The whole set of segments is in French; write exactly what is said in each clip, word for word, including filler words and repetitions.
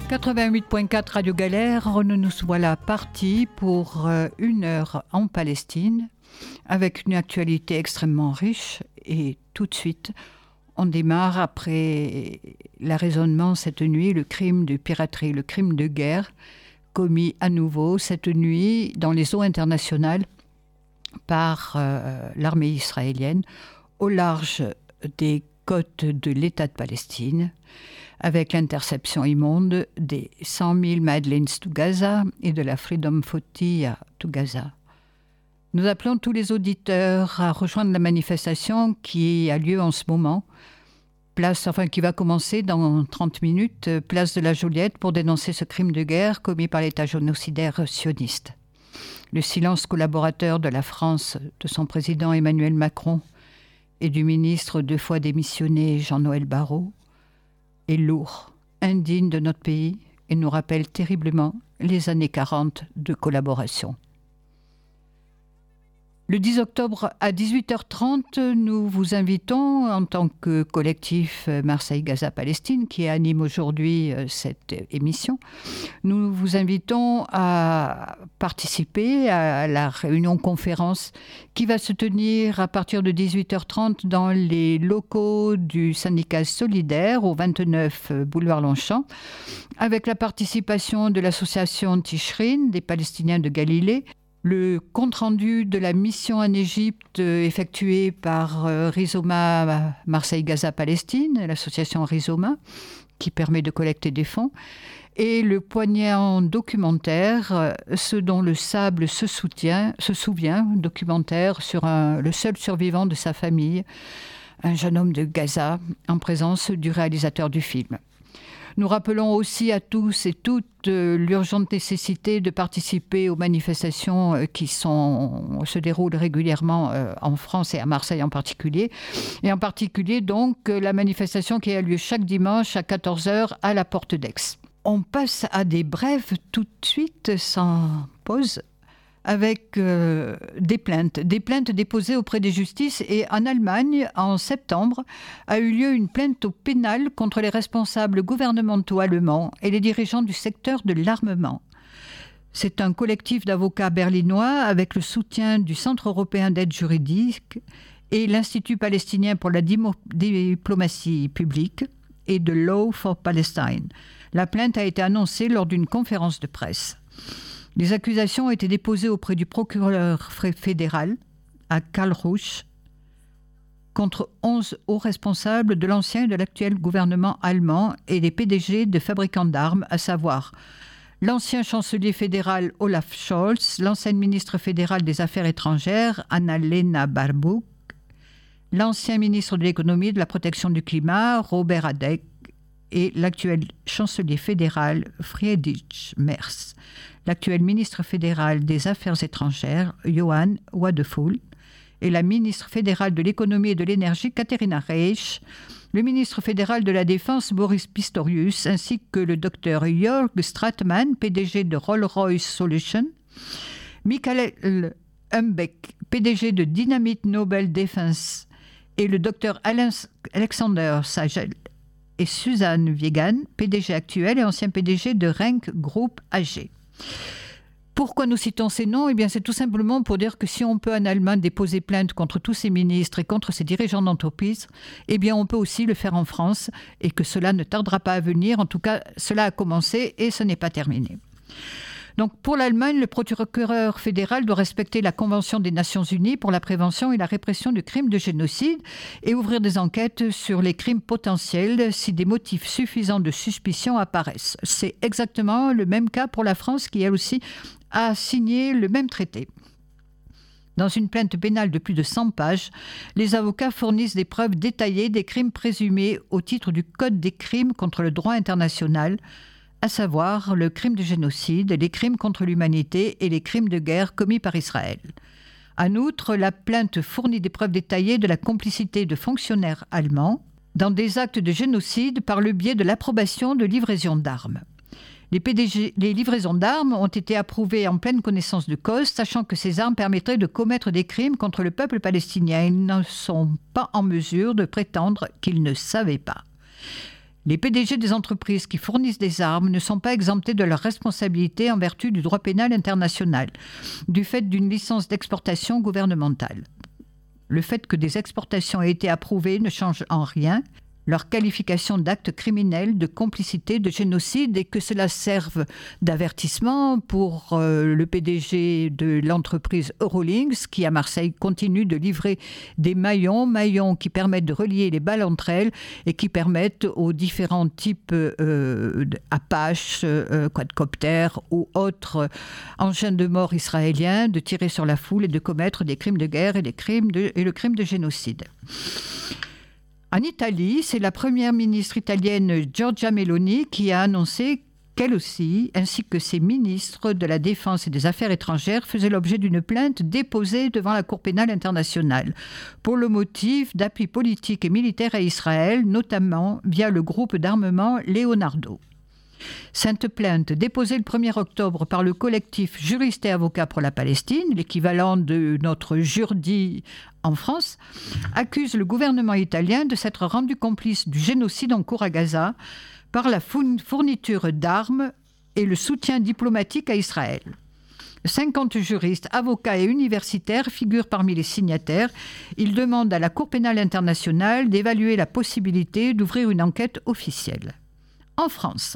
quatre-vingt-huit virgule quatre Radio Galère, nous nous voilà partis pour une heure en Palestine avec une actualité extrêmement riche et tout de suite on démarre après l'arraisonnement cette nuit, le crime de piraterie, le crime de guerre commis à nouveau cette nuit dans les eaux internationales par euh, l'armée israélienne au large des côtes de l'État de Palestine, avec l'interception immonde des cent mille Madeleines to Gaza et de la Freedom Flotilla to Gaza. Nous appelons tous les auditeurs à rejoindre la manifestation qui a lieu en ce moment, place, enfin qui va commencer dans trente minutes, place de la Joliette, pour dénoncer ce crime de guerre commis par l'État génocidaire sioniste. Le silence collaborateur de la France, de son président Emmanuel Macron et du ministre deux fois démissionné Jean-Noël Barrot est lourd, indigne de notre pays et nous rappelle terriblement les années quarante de collaboration. Le dix octobre à dix-huit heures trente, nous vous invitons en tant que collectif Marseille-Gaza-Palestine qui anime aujourd'hui cette émission. Nous vous invitons à participer à la réunion conférence qui va se tenir à partir de dix-huit heures trente dans les locaux du syndicat Solidaire au vingt-neuf boulevard Longchamp, avec la participation de l'association Tishrin des Palestiniens de Galilée, le compte-rendu de la mission en Égypte effectuée par Rhizoma Marseille-Gaza-Palestine, l'association Rhizoma, qui permet de collecter des fonds, et le poignant documentaire, ce dont le sable se, soutient, se souvient, documentaire sur un, le seul survivant de sa famille, un jeune homme de Gaza, en présence du réalisateur du film. Nous rappelons aussi à tous et toutes l'urgente nécessité de participer aux manifestations qui sont, se déroulent régulièrement en France et à Marseille en particulier. Et en particulier, donc, la manifestation qui a lieu chaque dimanche à quatorze heures à la Porte d'Aix. On passe à des brèves tout de suite, sans pause, avec euh, des plaintes, des plaintes déposées auprès des justices. Et en Allemagne, en septembre, a eu lieu une plainte au pénal contre les responsables gouvernementaux allemands et les dirigeants du secteur de l'armement. C'est un collectif d'avocats berlinois avec le soutien du Centre européen d'aide juridique et l'Institut palestinien pour la dimo- diplomatie publique et de Law for Palestine. La plainte a été annoncée lors d'une conférence de presse. Les accusations ont été déposées auprès du procureur fédéral à Karlsruhe contre onze hauts responsables de l'ancien et de l'actuel gouvernement allemand et des P D G de fabricants d'armes, à savoir l'ancien chancelier fédéral Olaf Scholz, l'ancienne ministre fédérale des Affaires étrangères Annalena Baerbock, l'ancien ministre de l'économie et de la protection du climat Robert Habeck et l'actuel chancelier fédéral Friedrich Merz, l'actuel ministre fédéral des Affaires étrangères Johann Wadephul et la ministre fédérale de l'économie et de l'énergie Katharina Reich, le ministre fédéral de la Défense Boris Pistorius, ainsi que le docteur Jörg Stratmann, P D G de Rolls-Royce Solutions, Michael Humbeck, P D G de Dynamite Nobel Defense, et le docteur Alexander Sagel et Suzanne Viegan, P D G actuel et ancien P D G de Renk Group A G. Pourquoi nous citons ces noms ? Eh bien, c'est tout simplement pour dire que si on peut en Allemagne déposer plainte contre tous ces ministres et contre ces dirigeants d'entreprise, eh bien, on peut aussi le faire en France et que cela ne tardera pas à venir. En tout cas, cela a commencé et ce n'est pas terminé. Donc, pour l'Allemagne, le procureur fédéral doit respecter la Convention des Nations Unies pour la prévention et la répression du crime de génocide et ouvrir des enquêtes sur les crimes potentiels si des motifs suffisants de suspicion apparaissent. C'est exactement le même cas pour la France qui, elle aussi, a signé le même traité. Dans une plainte pénale de plus de cent pages, les avocats fournissent des preuves détaillées des crimes présumés au titre du Code des crimes contre le droit international, à savoir le crime de génocide, les crimes contre l'humanité et les crimes de guerre commis par Israël. En outre, la plainte fournit des preuves détaillées de la complicité de fonctionnaires allemands dans des actes de génocide par le biais de l'approbation de livraisons d'armes. Les, P D G, les livraisons d'armes ont été approuvées en pleine connaissance de cause, sachant que ces armes permettraient de commettre des crimes contre le peuple palestinien. Ils ne sont pas en mesure de prétendre qu'ils ne savaient pas. Les P D G des entreprises qui fournissent des armes ne sont pas exemptés de leurs responsabilités en vertu du droit pénal international, du fait d'une licence d'exportation gouvernementale. Le fait que des exportations aient été approuvées ne change en rien leur qualification d'acte criminel, de complicité, de génocide, et que cela serve d'avertissement pour euh, le P D G de l'entreprise Eurolinks, qui à Marseille continue de livrer des maillons, maillons qui permettent de relier les balles entre elles et qui permettent aux différents types euh, Apache, euh, quadcoptères ou autres engins de mort israéliens de tirer sur la foule et de commettre des crimes de guerre et, des crimes de, et le crime de génocide. En Italie, c'est la première ministre italienne Giorgia Meloni qui a annoncé qu'elle aussi, ainsi que ses ministres de la Défense et des Affaires étrangères, faisaient l'objet d'une plainte déposée devant la Cour pénale internationale pour le motif d'appui politique et militaire à Israël, notamment via le groupe d'armement Leonardo. Cette plainte, déposée le premier octobre par le collectif Juristes et Avocats pour la Palestine, l'équivalent de notre Jurdi en France, accuse le gouvernement italien de s'être rendu complice du génocide en cours à Gaza par la fourniture d'armes et le soutien diplomatique à Israël. cinquante juristes, avocats et universitaires figurent parmi les signataires. Ils demandent à la Cour pénale internationale d'évaluer la possibilité d'ouvrir une enquête officielle. En France,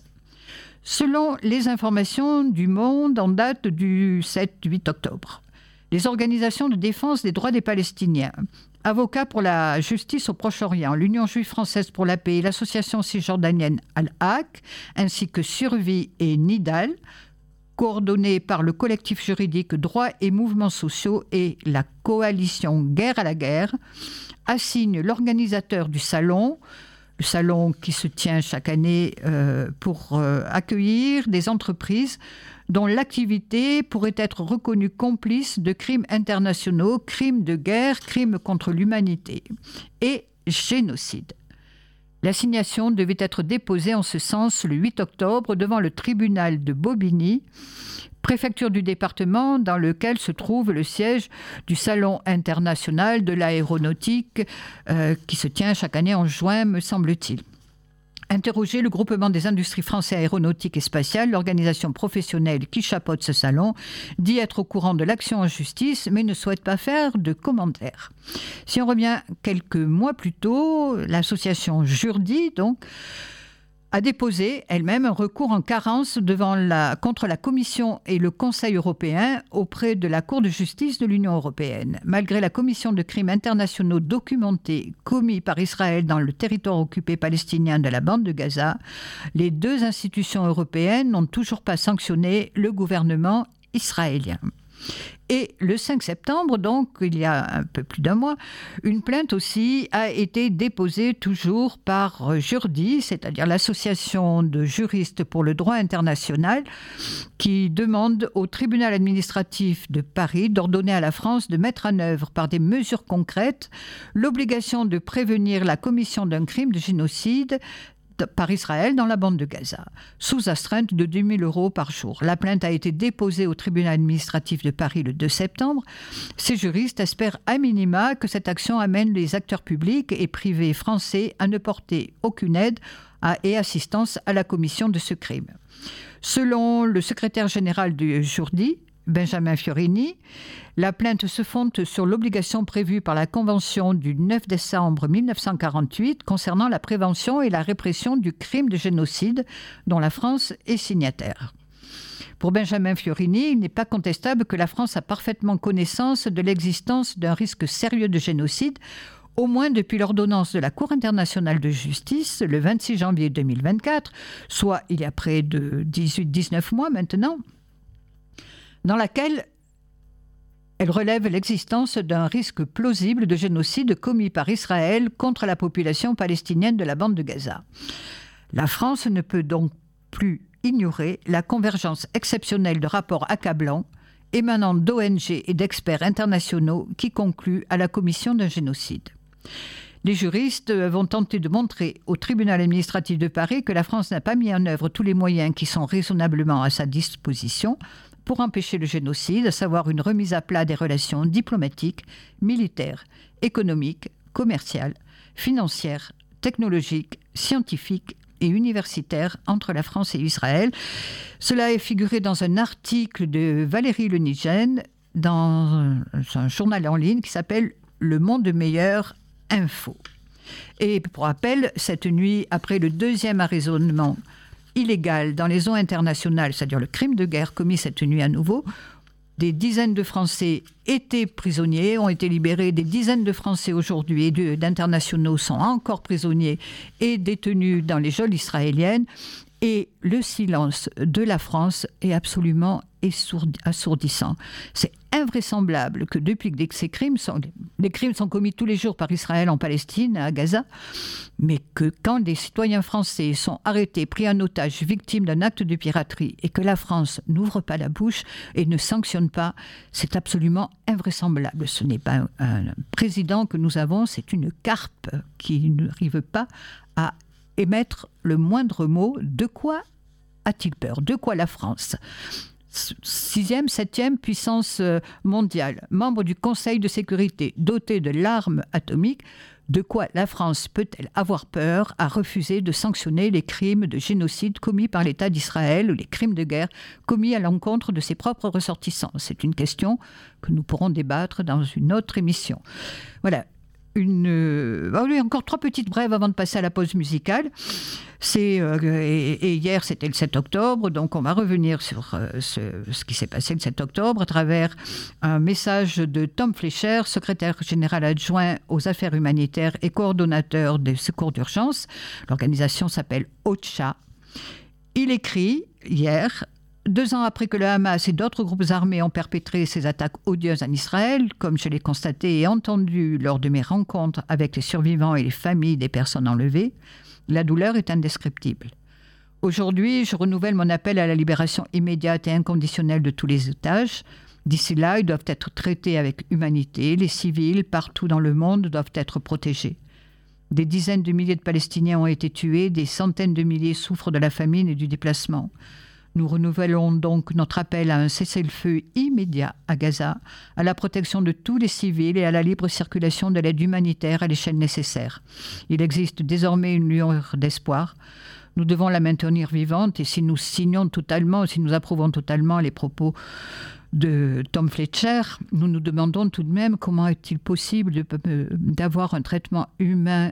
selon les informations du Monde en date du sept huit octobre, les organisations de défense des droits des Palestiniens, Avocats pour la justice au Proche-Orient, l'Union juive française pour la paix, l'association cisjordanienne Al-Haq, ainsi que Survie et Nidal, coordonnés par le collectif juridique Droits et Mouvements sociaux et la coalition Guerre à la guerre, assignent l'organisateur du salon, le salon qui se tient chaque année euh, pour euh, accueillir des entreprises dont l'activité pourrait être reconnue complice de crimes internationaux, crimes de guerre, crimes contre l'humanité et génocide. L'assignation devait être déposée en ce sens le huit octobre devant le tribunal de Bobigny, préfecture du département dans lequel se trouve le siège du Salon international de l'aéronautique euh, qui se tient chaque année en juin, me semble-t-il. Interrogé, le groupement des industries français aéronautiques et spatiales, l'organisation professionnelle qui chapeaute ce salon, dit être au courant de l'action en justice, mais ne souhaite pas faire de commentaires. Si on revient quelques mois plus tôt, l'association Jurdi, donc, a déposé elle-même un recours en carence devant la, contre la Commission et le Conseil européen auprès de la Cour de justice de l'Union européenne. Malgré la commission de crimes internationaux documentés commis par Israël dans le territoire occupé palestinien de la bande de Gaza, les deux institutions européennes n'ont toujours pas sanctionné le gouvernement israélien. Et le cinq septembre, donc il y a un peu plus d'un mois, une plainte aussi a été déposée toujours par Jurdi, c'est-à-dire l'association de juristes pour le droit international, qui demande au tribunal administratif de Paris d'ordonner à la France de mettre en œuvre par des mesures concrètes l'obligation de prévenir la commission d'un crime de génocide par Israël dans la bande de Gaza, sous astreinte de deux mille euros par jour. La plainte a été déposée au tribunal administratif de Paris le deux septembre. Ces juristes espèrent à minima que cette action amène les acteurs publics et privés français à ne porter aucune aide à, et assistance à la commission de ce crime. Selon le secrétaire général du Jurdi, Benjamin Fiorini, la plainte se fonde sur l'obligation prévue par la Convention du neuf décembre mille neuf cent quarante-huit concernant la prévention et la répression du crime de génocide dont la France est signataire. Pour Benjamin Fiorini, il n'est pas contestable que la France a parfaitement connaissance de l'existence d'un risque sérieux de génocide, au moins depuis l'ordonnance de la Cour internationale de justice le vingt-six janvier deux mille vingt-quatre, soit il y a près de dix-huit à dix-neuf mois maintenant, dans laquelle elle relève l'existence d'un risque plausible de génocide commis par Israël contre la population palestinienne de la bande de Gaza. La France ne peut donc plus ignorer la convergence exceptionnelle de rapports accablants émanant d'O N G et d'experts internationaux qui concluent à la commission d'un génocide. Les juristes vont tenter de montrer au tribunal administratif de Paris que la France n'a pas mis en œuvre tous les moyens qui sont raisonnablement à sa disposition pour empêcher le génocide, à savoir une remise à plat des relations diplomatiques, militaires, économiques, commerciales, financières, technologiques, scientifiques et universitaire entre la France et Israël. Cela est figuré dans un article de Valérie Lenigène dans un journal en ligne qui s'appelle « Le Monde Meilleur Info ». Et pour rappel, cette nuit, après le deuxième arraisonnement illégal dans les eaux internationales, c'est-à-dire le crime de guerre commis cette nuit à nouveau, des dizaines de Français étaient prisonniers, ont été libérés. Des dizaines de Français aujourd'hui et d'internationaux sont encore prisonniers et détenus dans les geôles israéliennes. Et le silence de la France est absolument assourdissant. C'est invraisemblable que depuis que ces crimes sont, les crimes sont commis tous les jours par Israël en Palestine, à Gaza, mais que quand des citoyens français sont arrêtés, pris en otage, victimes d'un acte de piraterie, et que la France n'ouvre pas la bouche et ne sanctionne pas, c'est absolument invraisemblable. Ce n'est pas un, un président que nous avons, c'est une carpe qui n'arrive pas à émettre le moindre mot. De quoi a-t-il peur? De quoi la France? Sixième, septième puissance mondiale, membre du Conseil de sécurité, dotée de l'arme atomique, de quoi la France peut-elle avoir peur à refuser de sanctionner les crimes de génocide commis par l'État d'Israël ou les crimes de guerre commis à l'encontre de ses propres ressortissants? C'est une question que nous pourrons débattre dans une autre émission. Voilà. Une, euh, encore trois petites brèves avant de passer à la pause musicale. C'est, euh, et, et hier, c'était le sept octobre, donc on va revenir sur euh, ce, ce qui s'est passé le sept octobre à travers un message de Tom Fletcher, secrétaire général adjoint aux affaires humanitaires et coordonnateur des secours d'urgence. L'organisation s'appelle OCHA. Il écrit hier: deux ans après que le Hamas et d'autres groupes armés ont perpétré ces attaques odieuses en Israël, comme je l'ai constaté et entendu lors de mes rencontres avec les survivants et les familles des personnes enlevées, la douleur est indescriptible. Aujourd'hui, je renouvelle mon appel à la libération immédiate et inconditionnelle de tous les otages. D'ici là, ils doivent être traités avec humanité. Les civils, partout dans le monde, doivent être protégés. Des dizaines de milliers de Palestiniens ont été tués, des centaines de milliers souffrent de la famine et du déplacement. Nous renouvelons donc notre appel à un cessez-le-feu immédiat à Gaza, à la protection de tous les civils et à la libre circulation de l'aide humanitaire à l'échelle nécessaire. Il existe désormais une lueur d'espoir. Nous devons la maintenir vivante et si nous signons totalement, si nous approuvons totalement les propos de Tom Fletcher, nous nous demandons tout de même comment est-il possible de, euh, d'avoir un traitement humain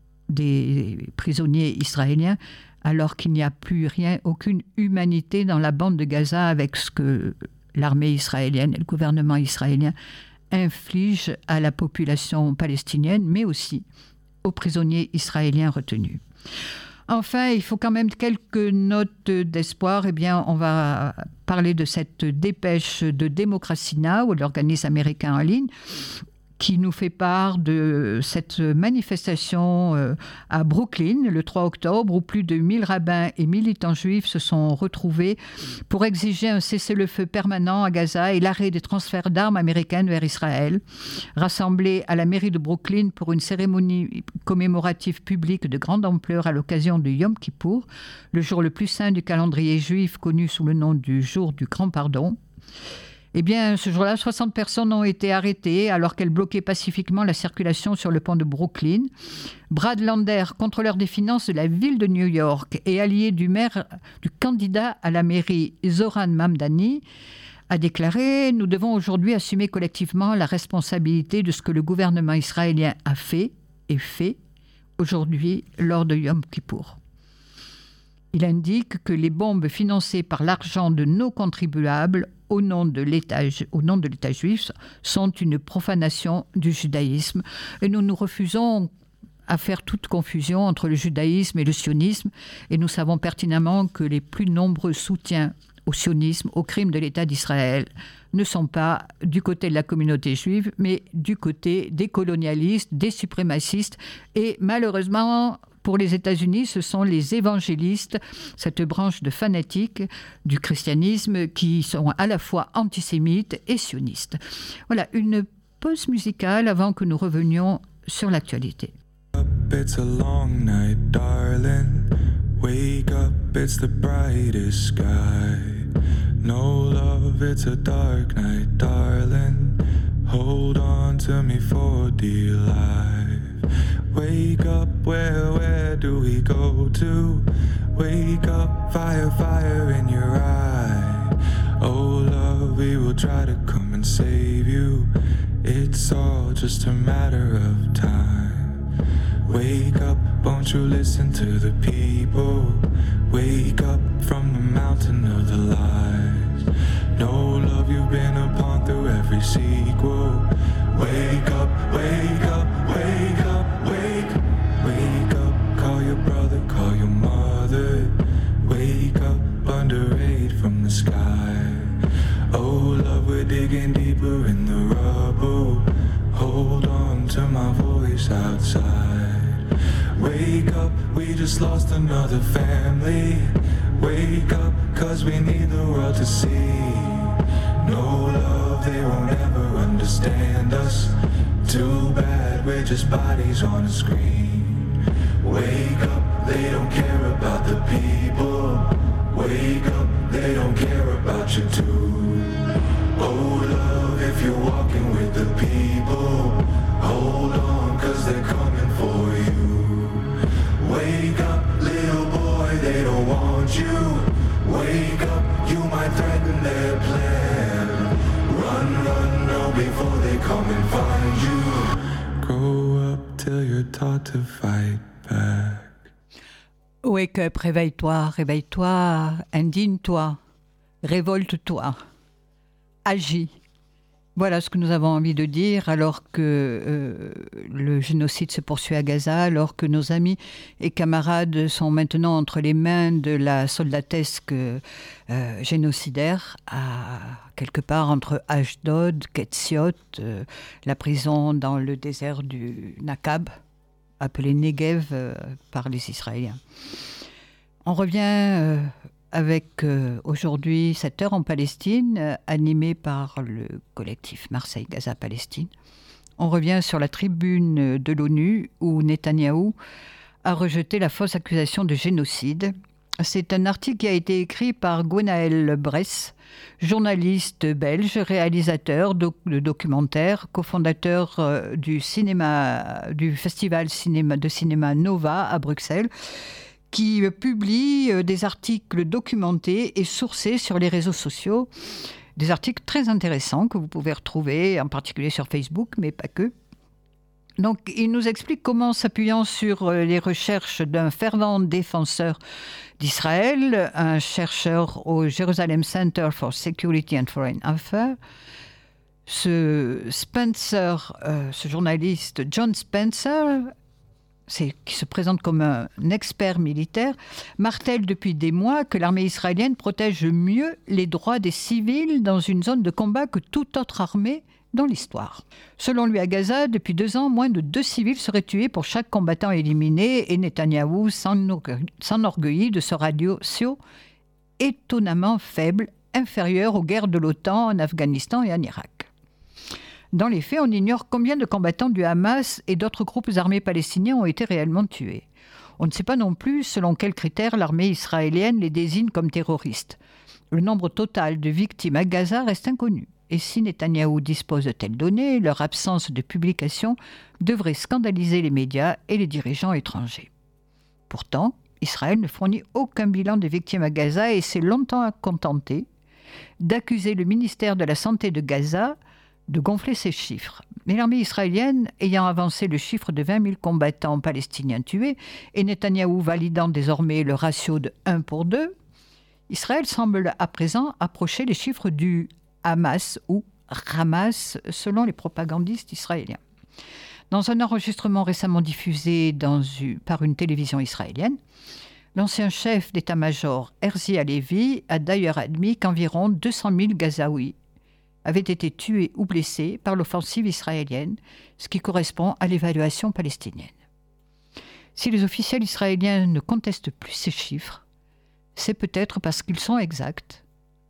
des prisonniers israéliens alors qu'il n'y a plus rien, aucune humanité dans la bande de Gaza avec ce que l'armée israélienne et le gouvernement israélien infligent à la population palestinienne, mais aussi aux prisonniers israéliens retenus. Enfin, il faut quand même quelques notes d'espoir. Eh bien, on va parler de cette dépêche de Democracy Now!, l'organisme américain en ligne, qui nous fait part de cette manifestation à Brooklyn le trois octobre où plus de mille rabbins et militants juifs se sont retrouvés pour exiger un cessez-le-feu permanent à Gaza et l'arrêt des transferts d'armes américaines vers Israël. Rassemblés à la mairie de Brooklyn pour une cérémonie commémorative publique de grande ampleur à l'occasion de Yom Kippour, le jour le plus saint du calendrier juif connu sous le nom du jour du grand pardon. Eh bien, ce jour-là, soixante personnes ont été arrêtées alors qu'elles bloquaient pacifiquement la circulation sur le pont de Brooklyn. Brad Lander, contrôleur des finances de la ville de New York et allié du maire, du candidat à la mairie Zoran Mamdani, a déclaré « Nous devons aujourd'hui assumer collectivement la responsabilité de ce que le gouvernement israélien a fait et fait aujourd'hui lors de Yom Kippour ». Il indique que les bombes financées par l'argent de nos contribuables au nom de l'État, au nom de l'État juif sont une profanation du judaïsme. Et nous nous refusons à faire toute confusion entre le judaïsme et le sionisme. Et nous savons pertinemment que les plus nombreux soutiens au sionisme, au crime de l'État d'Israël, ne sont pas du côté de la communauté juive, mais du côté des colonialistes, des suprémacistes et malheureusement... Pour les États-Unis, ce sont les évangélistes, cette branche de fanatiques du christianisme qui sont à la fois antisémites et sionistes. Voilà, une pause musicale avant que nous revenions sur l'actualité. It's a long night, darling. Wake up, it's the brightest sky. No love, it's a dark night, darling. Hold on to me for dear life. Wake up. where, where do we go to? Wake up, fire, fire in your eye. Oh love, we will try to come and save you. It's all just a matter of time. Wake up, won't you listen to the people? Wake up from the mountain of the lies. No love you've been upon through every sequel. Wake up, wake up, wake up, wake. Wake up, call your brother, call your mother. Wake up, under aid from the sky. Oh love, we're digging deeper in the rubble. Hold on to my voice outside. Wake up, we just lost another family. Wake up, cause we need the world to see. No love, they won't ever understand us. Too bad, we're just bodies on a screen. Wake up, they don't care about the people. Wake up, they don't care about you too. Oh love, if you're walking with the people, hold on, cause they're coming for you. Wake up, little boy, they don't want you. Wake up, you might threaten their plan. Run, run, no, before they come and find you. Grow up till you're taught to fight back. Wake up, réveille-toi, réveille-toi, indigne-toi, révolte-toi, agis. Voilà ce que nous avons envie de dire alors que euh, le génocide se poursuit à Gaza, alors que nos amis et camarades sont maintenant entre les mains de la soldatesque euh, génocidaire, à quelque part entre Ashdod, Ketziot, euh, la prison dans le désert du Nakab, appelée Negev euh, par les Israéliens. On revient euh, avec euh, aujourd'hui cette heure en Palestine, euh, animée par le collectif Marseille-Gaza-Palestine. On revient sur la tribune de l'ONU où Netanyahou a rejeté la fausse accusation de génocide. C'est un article qui a été écrit par Gwenaël Bress, journaliste belge, réalisateur de documentaires, cofondateur euh, du, cinéma, du festival cinéma, de cinéma Nova à Bruxelles, qui publie des articles documentés et sourcés sur les réseaux sociaux. Des articles très intéressants que vous pouvez retrouver, en particulier sur Facebook, mais pas que. Donc, il nous explique comment, s'appuyant sur les recherches d'un fervent défenseur d'Israël, un chercheur au Jerusalem Center for Security and Foreign Affairs, ce Spencer, euh, ce journaliste John Spencer, c'est, qui se présente comme un expert militaire, martèle depuis des mois que l'armée israélienne protège mieux les droits des civils dans une zone de combat que toute autre armée dans l'histoire. Selon lui, à Gaza, depuis deux ans, moins de deux civils seraient tués pour chaque combattant éliminé, et Netanyahou s'enorgueillit de ce ratio étonnamment faible, inférieur aux guerres de l'OTAN en Afghanistan et en Irak. Dans les faits, on ignore combien de combattants du Hamas et d'autres groupes armés palestiniens ont été réellement tués. On ne sait pas non plus selon quels critères l'armée israélienne les désigne comme terroristes. Le nombre total de victimes à Gaza reste inconnu. Et si Netanyahou dispose de telles données, leur absence de publication devrait scandaliser les médias et les dirigeants étrangers. Pourtant, Israël ne fournit aucun bilan des victimes à Gaza et s'est longtemps contenté d'accuser le ministère de la Santé de Gaza de gonfler ces chiffres. Mais l'armée israélienne, ayant avancé le chiffre de vingt mille combattants palestiniens tués et Netanyahou validant désormais le ratio de un pour deux, Israël semble à présent approcher les chiffres du Hamas ou Hamas selon les propagandistes israéliens. Dans un enregistrement récemment diffusé dans une, par une télévision israélienne, l'ancien chef d'état-major Herzi Halevi a d'ailleurs admis qu'environ deux cent mille Gazaouis avaient été tués ou blessés par l'offensive israélienne, ce qui correspond à l'évaluation palestinienne. Si les officiels israéliens ne contestent plus ces chiffres, c'est peut-être parce qu'ils sont exacts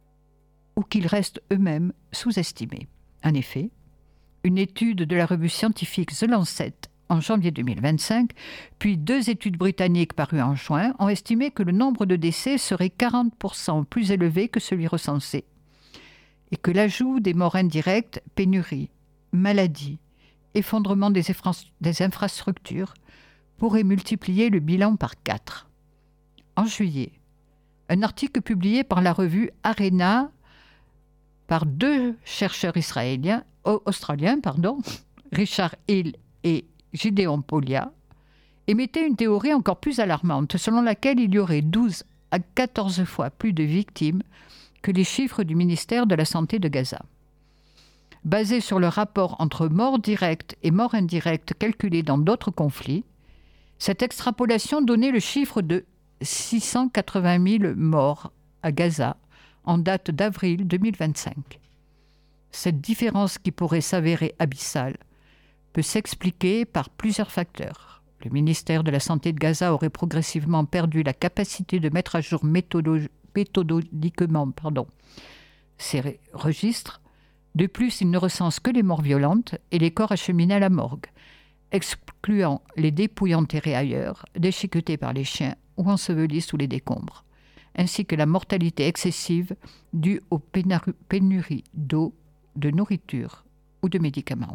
ou qu'ils restent eux-mêmes sous-estimés. En effet, une étude de la revue scientifique The Lancet en janvier deux mille vingt-cinq, puis deux études britanniques parues en juin, ont estimé que le nombre de décès serait quarante pour cent plus élevé que celui recensé, et que l'ajout des morts indirectes, pénuries, maladies, effondrement des, infra- des infrastructures, pourrait multiplier le bilan par quatre. En juillet, un article publié par la revue Arena par deux chercheurs israéliens, australiens, pardon, Richard Hill et Gideon Polia, émettait une théorie encore plus alarmante, selon laquelle il y aurait douze à quatorze fois plus de victimes que les chiffres du ministère de la Santé de Gaza. Basé sur le rapport entre mort directe et mort indirecte calculés dans d'autres conflits, cette extrapolation donnait le chiffre de six cent quatre-vingt mille morts à Gaza en date d'avril deux mille vingt-cinq. Cette différence, qui pourrait s'avérer abyssale, peut s'expliquer par plusieurs facteurs. Le ministère de la Santé de Gaza aurait progressivement perdu la capacité de mettre à jour méthodologiquement méthodiquement pardon, ces registres. De plus, il ne recense que les morts violentes et les corps acheminés à la morgue, excluant les dépouilles enterrées ailleurs, déchiquetées par les chiens ou ensevelies sous les décombres, ainsi que la mortalité excessive due aux pénuries d'eau, de nourriture ou de médicaments.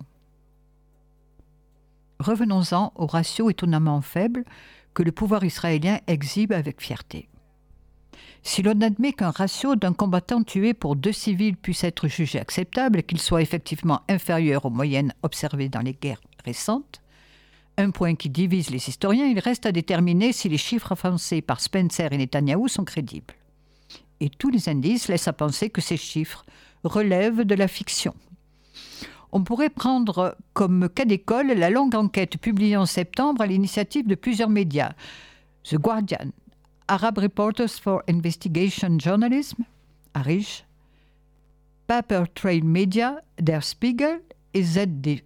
Revenons-en au ratio étonnamment faible que le pouvoir israélien exhibe avec fierté. Si l'on admet qu'un ratio d'un combattant tué pour deux civils puisse être jugé acceptable et qu'il soit effectivement inférieur aux moyennes observées dans les guerres récentes, un point qui divise les historiens, il reste à déterminer si les chiffres avancés par Spencer et Netanyahou sont crédibles. Et tous les indices laissent à penser que ces chiffres relèvent de la fiction. On pourrait prendre comme cas d'école la longue enquête publiée en septembre à l'initiative de plusieurs médias, The Guardian, Arab Reporters for Investigation Journalism, Arish, Paper Trail Media, Der Spiegel et Z D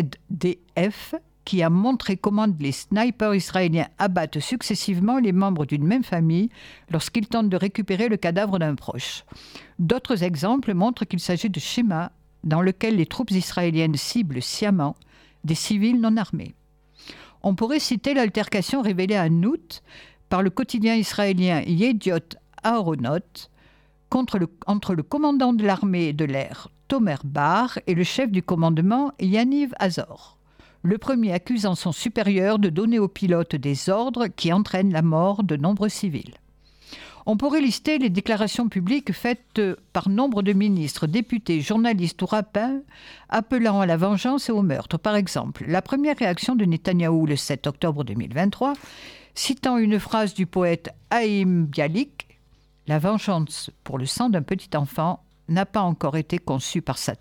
F, qui a montré comment les snipers israéliens abattent successivement les membres d'une même famille lorsqu'ils tentent de récupérer le cadavre d'un proche. D'autres exemples montrent qu'il s'agit de schémas dans lesquels les troupes israéliennes ciblent sciemment des civils non armés. On pourrait citer l'altercation révélée en août par le quotidien israélien Yediot Aharonot contre le, entre le commandant de l'armée de l'air Tomer Bar et le chef du commandement Yaniv Azor, le premier accusant son supérieur de donner aux pilotes des ordres qui entraînent la mort de nombreux civils. On pourrait lister les déclarations publiques faites par nombre de ministres, députés, journalistes ou rabbins appelant à la vengeance et au meurtre. Par exemple, la première réaction de Netanyahou le sept octobre deux mille vingt-trois, citant une phrase du poète Haïm Bialik, « La vengeance pour le sang d'un petit enfant n'a pas encore été conçue par Satan ».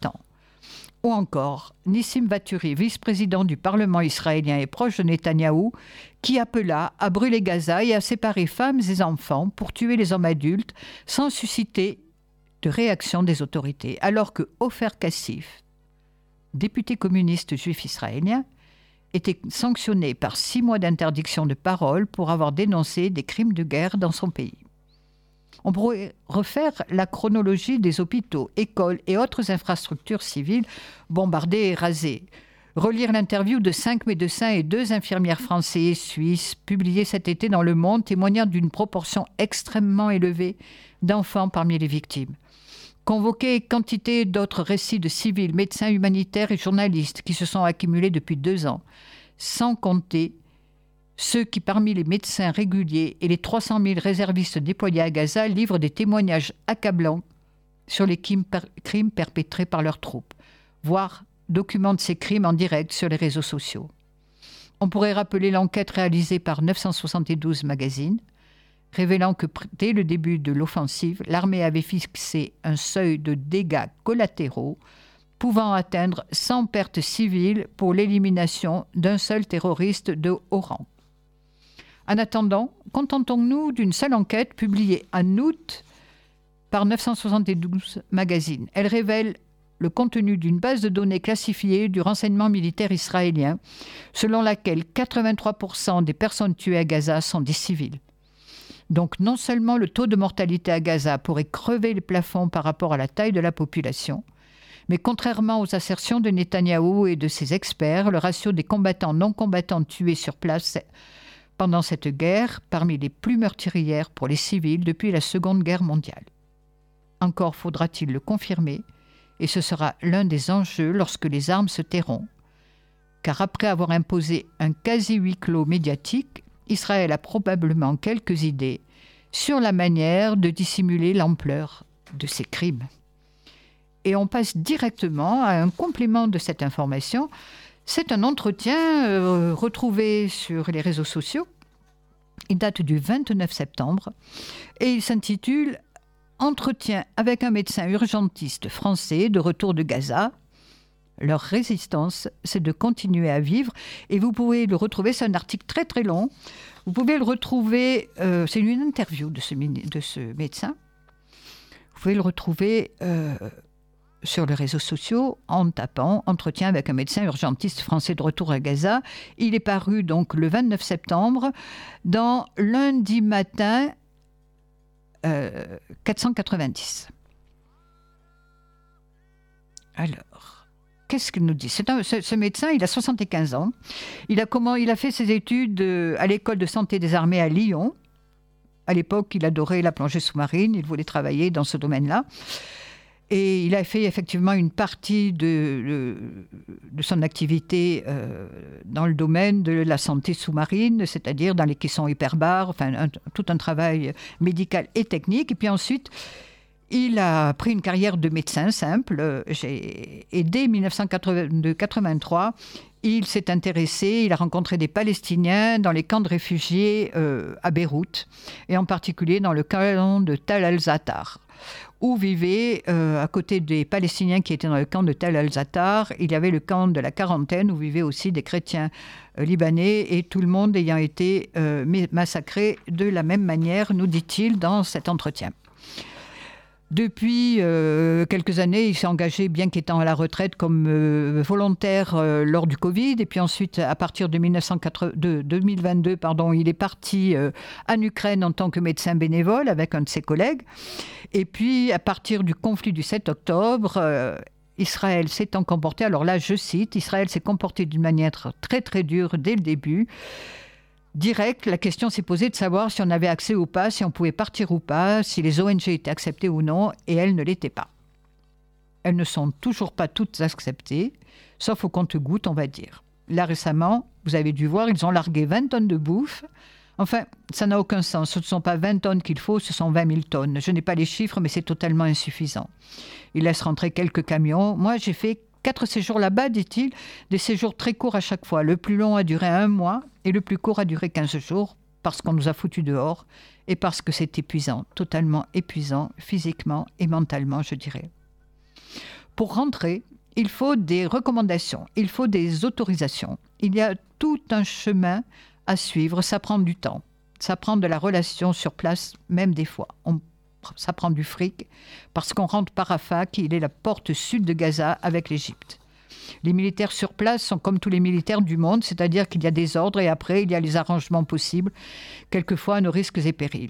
Ou encore, Nissim Vaturi, vice-président du Parlement israélien et proche de Netanyahou, qui appela à brûler Gaza et à séparer femmes et enfants pour tuer les hommes adultes sans susciter de réaction des autorités, alors que Ofer Kassif, député communiste juif israélien, était sanctionné par six mois d'interdiction de parole pour avoir dénoncé des crimes de guerre dans son pays. On pourrait refaire la chronologie des hôpitaux, écoles et autres infrastructures civiles bombardées et rasées. Relire l'interview de cinq médecins et deux infirmières français et suisses publiée cet été dans Le Monde, témoignant d'une proportion extrêmement élevée d'enfants parmi les victimes. Convoquer quantité d'autres récits de civils, médecins humanitaires et journalistes qui se sont accumulés depuis deux ans, sans compter ceux qui, parmi les médecins réguliers et les trois cent mille réservistes déployés à Gaza, livrent des témoignages accablants sur les crimes perpétrés par leurs troupes, voire documentent ces crimes en direct sur les réseaux sociaux. On pourrait rappeler l'enquête réalisée par neuf cent soixante-douze Magazine, révélant que dès le début de l'offensive, l'armée avait fixé un seuil de dégâts collatéraux pouvant atteindre cent pertes civiles pour l'élimination d'un seul terroriste de haut rang. En attendant, contentons-nous d'une seule enquête publiée en août par neuf cent soixante-douze Magazine. Elle révèle le contenu d'une base de données classifiée du renseignement militaire israélien, selon laquelle quatre-vingt-trois pour cent des personnes tuées à Gaza sont des civils. Donc non seulement le taux de mortalité à Gaza pourrait crever les plafonds par rapport à la taille de la population, mais contrairement aux assertions de Netanyahou et de ses experts, le ratio des combattants non combattants tués sur place pendant cette guerre parmi les plus meurtrières pour les civils depuis la Seconde Guerre mondiale. Encore faudra-t-il le confirmer, et ce sera l'un des enjeux lorsque les armes se tairont. car après avoir imposé un quasi-huis clos médiatique, Israël a probablement quelques idées sur la manière de dissimuler l'ampleur de ces crimes. Et on passe directement à un complément de cette information. C'est un entretien euh, retrouvé sur les réseaux sociaux. Il date du vingt-neuf septembre et il s'intitule « Entretien avec un médecin urgentiste français de retour de Gaza. Leur résistance, c'est de continuer à vivre. » Et vous pouvez le retrouver, c'est un article très très long. Vous pouvez le retrouver, euh, c'est une interview de ce, de ce médecin. Vous pouvez le retrouver euh, sur les réseaux sociaux en tapant « Entretien avec un médecin urgentiste français de retour à Gaza ». Il est paru donc le vingt-neuf septembre dans Lundi Matin euh, quatre cent quatre-vingt-dix. Alors, qu'est-ce qu'il nous dit ? C'est un, ce, ce médecin, il a soixante-quinze ans. Il a, comment, il a fait ses études à l'école de santé des armées à Lyon. À l'époque, il adorait la plongée sous-marine. Il voulait travailler dans ce domaine-là. Et il a fait effectivement une partie de, de, de son activité euh, dans le domaine de la santé sous-marine, c'est-à-dire dans les caissons hyperbares, enfin un, tout un travail médical et technique. Et puis ensuite, il a pris une carrière de médecin simple. J'ai, et dès dix-neuf cent quatre-vingt-trois, il s'est intéressé, il a rencontré des Palestiniens dans les camps de réfugiés euh, à Beyrouth, et en particulier dans le camp de Tal al-Zatar, où vivaient, euh, à côté des Palestiniens qui étaient dans le camp de Tal al-Zatar, il y avait le camp de la Quarantaine, où vivaient aussi des chrétiens euh, libanais, et tout le monde ayant été euh, massacré de la même manière, nous dit-il dans cet entretien. Depuis euh, quelques années, il s'est engagé, bien qu'étant à la retraite, comme euh, volontaire euh, lors du Covid. Et puis ensuite, à partir de, dix-neuf cent quatre-vingt-deux, deux mille vingt-deux, pardon, il est parti euh, en Ukraine en tant que médecin bénévole avec un de ses collègues. Et puis, à partir du conflit du sept octobre, euh, Israël s'étant comporté, alors là, je cite, Israël s'est comporté d'une manière très très dure dès le début. Direct, la question s'est posée de savoir si on avait accès ou pas, si on pouvait partir ou pas, si les O N G étaient acceptées ou non, et elles ne l'étaient pas. Elles ne sont toujours pas toutes acceptées, sauf au compte-gouttes, on va dire. Là, récemment, vous avez dû voir, ils ont largué vingt tonnes de bouffe. Enfin, ça n'a aucun sens. Ce ne sont pas vingt tonnes qu'il faut, ce sont vingt mille tonnes. Je n'ai pas les chiffres, mais c'est totalement insuffisant. Ils laissent rentrer quelques camions. Moi, j'ai fait quatre séjours là-bas, dit-il, des séjours très courts à chaque fois. Le plus long a duré un mois et le plus court a duré quinze jours parce qu'on nous a foutus dehors et parce que c'est épuisant, totalement épuisant, physiquement et mentalement, je dirais. Pour rentrer, il faut des recommandations, il faut des autorisations. Il y a tout un chemin à suivre, ça prend du temps. Ça prend de la relation sur place, même des fois. On Ça prend du fric, parce qu'on rentre par Rafah, qui est la porte sud de Gaza avec l'Égypte. Les militaires sur place sont comme tous les militaires du monde, c'est-à-dire qu'il y a des ordres et après, il y a les arrangements possibles, quelquefois à nos risques et périls.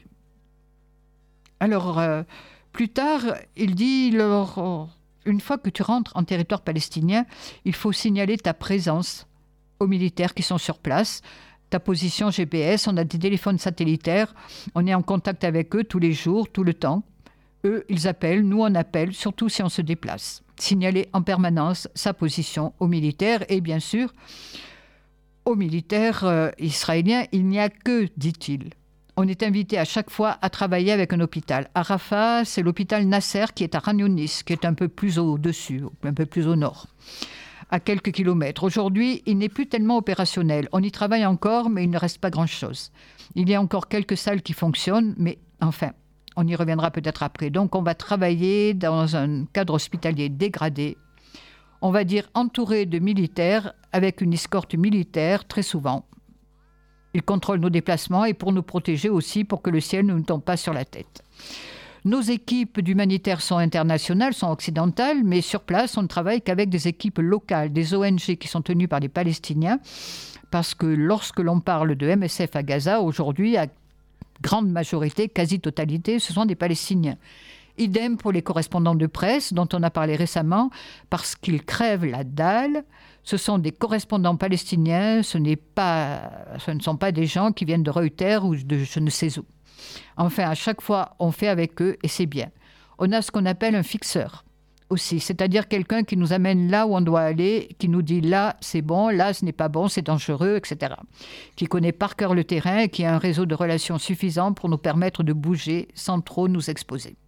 Alors, euh, plus tard, il dit, leur, une fois que tu rentres en territoire palestinien, il faut signaler ta présence aux militaires qui sont sur place, ta position G P S, on a des téléphones satellitaires, on est en contact avec eux tous les jours, tout le temps. Eux, ils appellent, nous on appelle, surtout si on se déplace. Signaler en permanence sa position aux militaires et bien sûr, aux militaires euh, israéliens, il n'y a que, dit-il. On est invité à chaque fois à travailler avec un hôpital. À Rafah, c'est l'hôpital Nasser qui est à Khan Younis, qui est un peu plus au-dessus, un peu plus au nord, à quelques kilomètres. Aujourd'hui, il n'est plus tellement opérationnel. On y travaille encore, mais il ne reste pas grand-chose. Il y a encore quelques salles qui fonctionnent, mais enfin, on y reviendra peut-être après. Donc, on va travailler dans un cadre hospitalier dégradé, on va dire entouré de militaires, avec une escorte militaire, très souvent. Ils contrôlent nos déplacements et pour nous protéger aussi, pour que le ciel ne nous tombe pas sur la tête. Nos équipes d'humanitaires sont internationales, sont occidentales, mais sur place, on ne travaille qu'avec des équipes locales, des O N G qui sont tenues par les Palestiniens, parce que lorsque l'on parle de M S F à Gaza, aujourd'hui, à grande majorité, quasi-totalité, ce sont des Palestiniens. Idem pour les correspondants de presse, dont on a parlé récemment, parce qu'ils crèvent la dalle. Ce sont des correspondants palestiniens, ce, n'est pas, ce ne sont pas des gens qui viennent de Reuters ou de je ne sais où. Enfin, à chaque fois, on fait avec eux et c'est bien. On a ce qu'on appelle un fixeur. aussi, c'est-à-dire quelqu'un qui nous amène là où on doit aller, qui nous dit là c'est bon, là ce n'est pas bon, c'est dangereux, et cetera. Qui connaît par cœur le terrain et qui a un réseau de relations suffisant pour nous permettre de bouger sans trop nous exposer.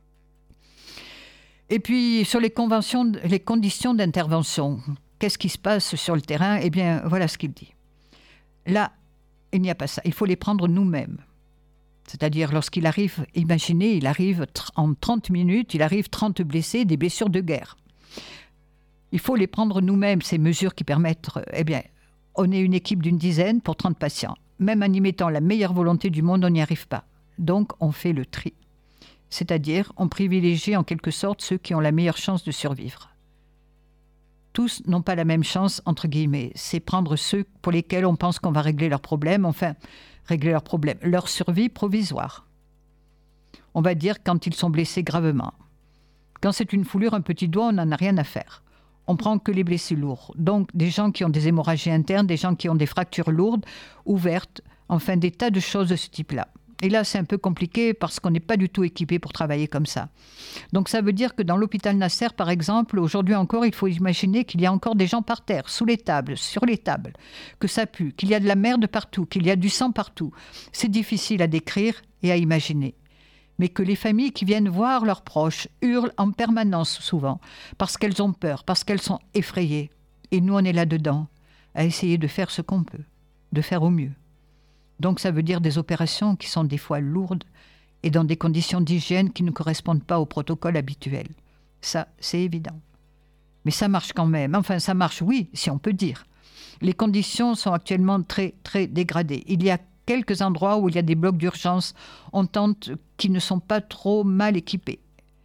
Et puis sur les conventions, les conditions d'intervention, qu'est-ce qui se passe sur le terrain? Eh bien voilà ce qu'il dit. Là, il n'y a pas ça, il faut les prendre nous-mêmes. C'est-à-dire, lorsqu'il arrive, imaginez, il arrive en trente minutes, il arrive trente blessés, des blessures de guerre. Il faut les prendre nous-mêmes, ces mesures qui permettent, eh bien, on est une équipe d'une dizaine pour trente patients. Même en y mettant la meilleure volonté du monde, on n'y arrive pas. Donc, on fait le tri. C'est-à-dire, on privilégie en quelque sorte ceux qui ont la meilleure chance de survivre. Tous n'ont pas la même chance, entre guillemets. C'est prendre ceux pour lesquels on pense qu'on va régler leurs problèmes, enfin... régler leurs problèmes, leur survie provisoire. On va dire quand ils sont blessés gravement. Quand c'est une foulure, un petit doigt, on n'en a rien à faire. On prend que les blessés lourds. Donc des gens qui ont des hémorragies internes, des gens qui ont des fractures lourdes, ouvertes, enfin des tas de choses de ce type-là. Et là, c'est un peu compliqué parce qu'on n'est pas du tout équipé pour travailler comme ça. Donc ça veut dire que dans l'hôpital Nasser, par exemple, aujourd'hui encore, il faut imaginer qu'il y a encore des gens par terre, sous les tables, sur les tables, que ça pue, qu'il y a de la merde partout, qu'il y a du sang partout. C'est difficile à décrire et à imaginer. Mais que les familles qui viennent voir leurs proches hurlent en permanence souvent, parce qu'elles ont peur, parce qu'elles sont effrayées. Et nous, on est là-dedans, à essayer de faire ce qu'on peut, de faire au mieux. Donc ça veut dire des opérations qui sont des fois lourdes et dans des conditions d'hygiène qui ne correspondent pas au protocole habituel. Ça, c'est évident. Mais ça marche quand même. Enfin, ça marche, oui, si on peut dire. Les conditions sont actuellement très, très dégradées. Il y a quelques endroits où il y a des blocs d'urgence, on tente, qui ne sont pas trop mal équipés.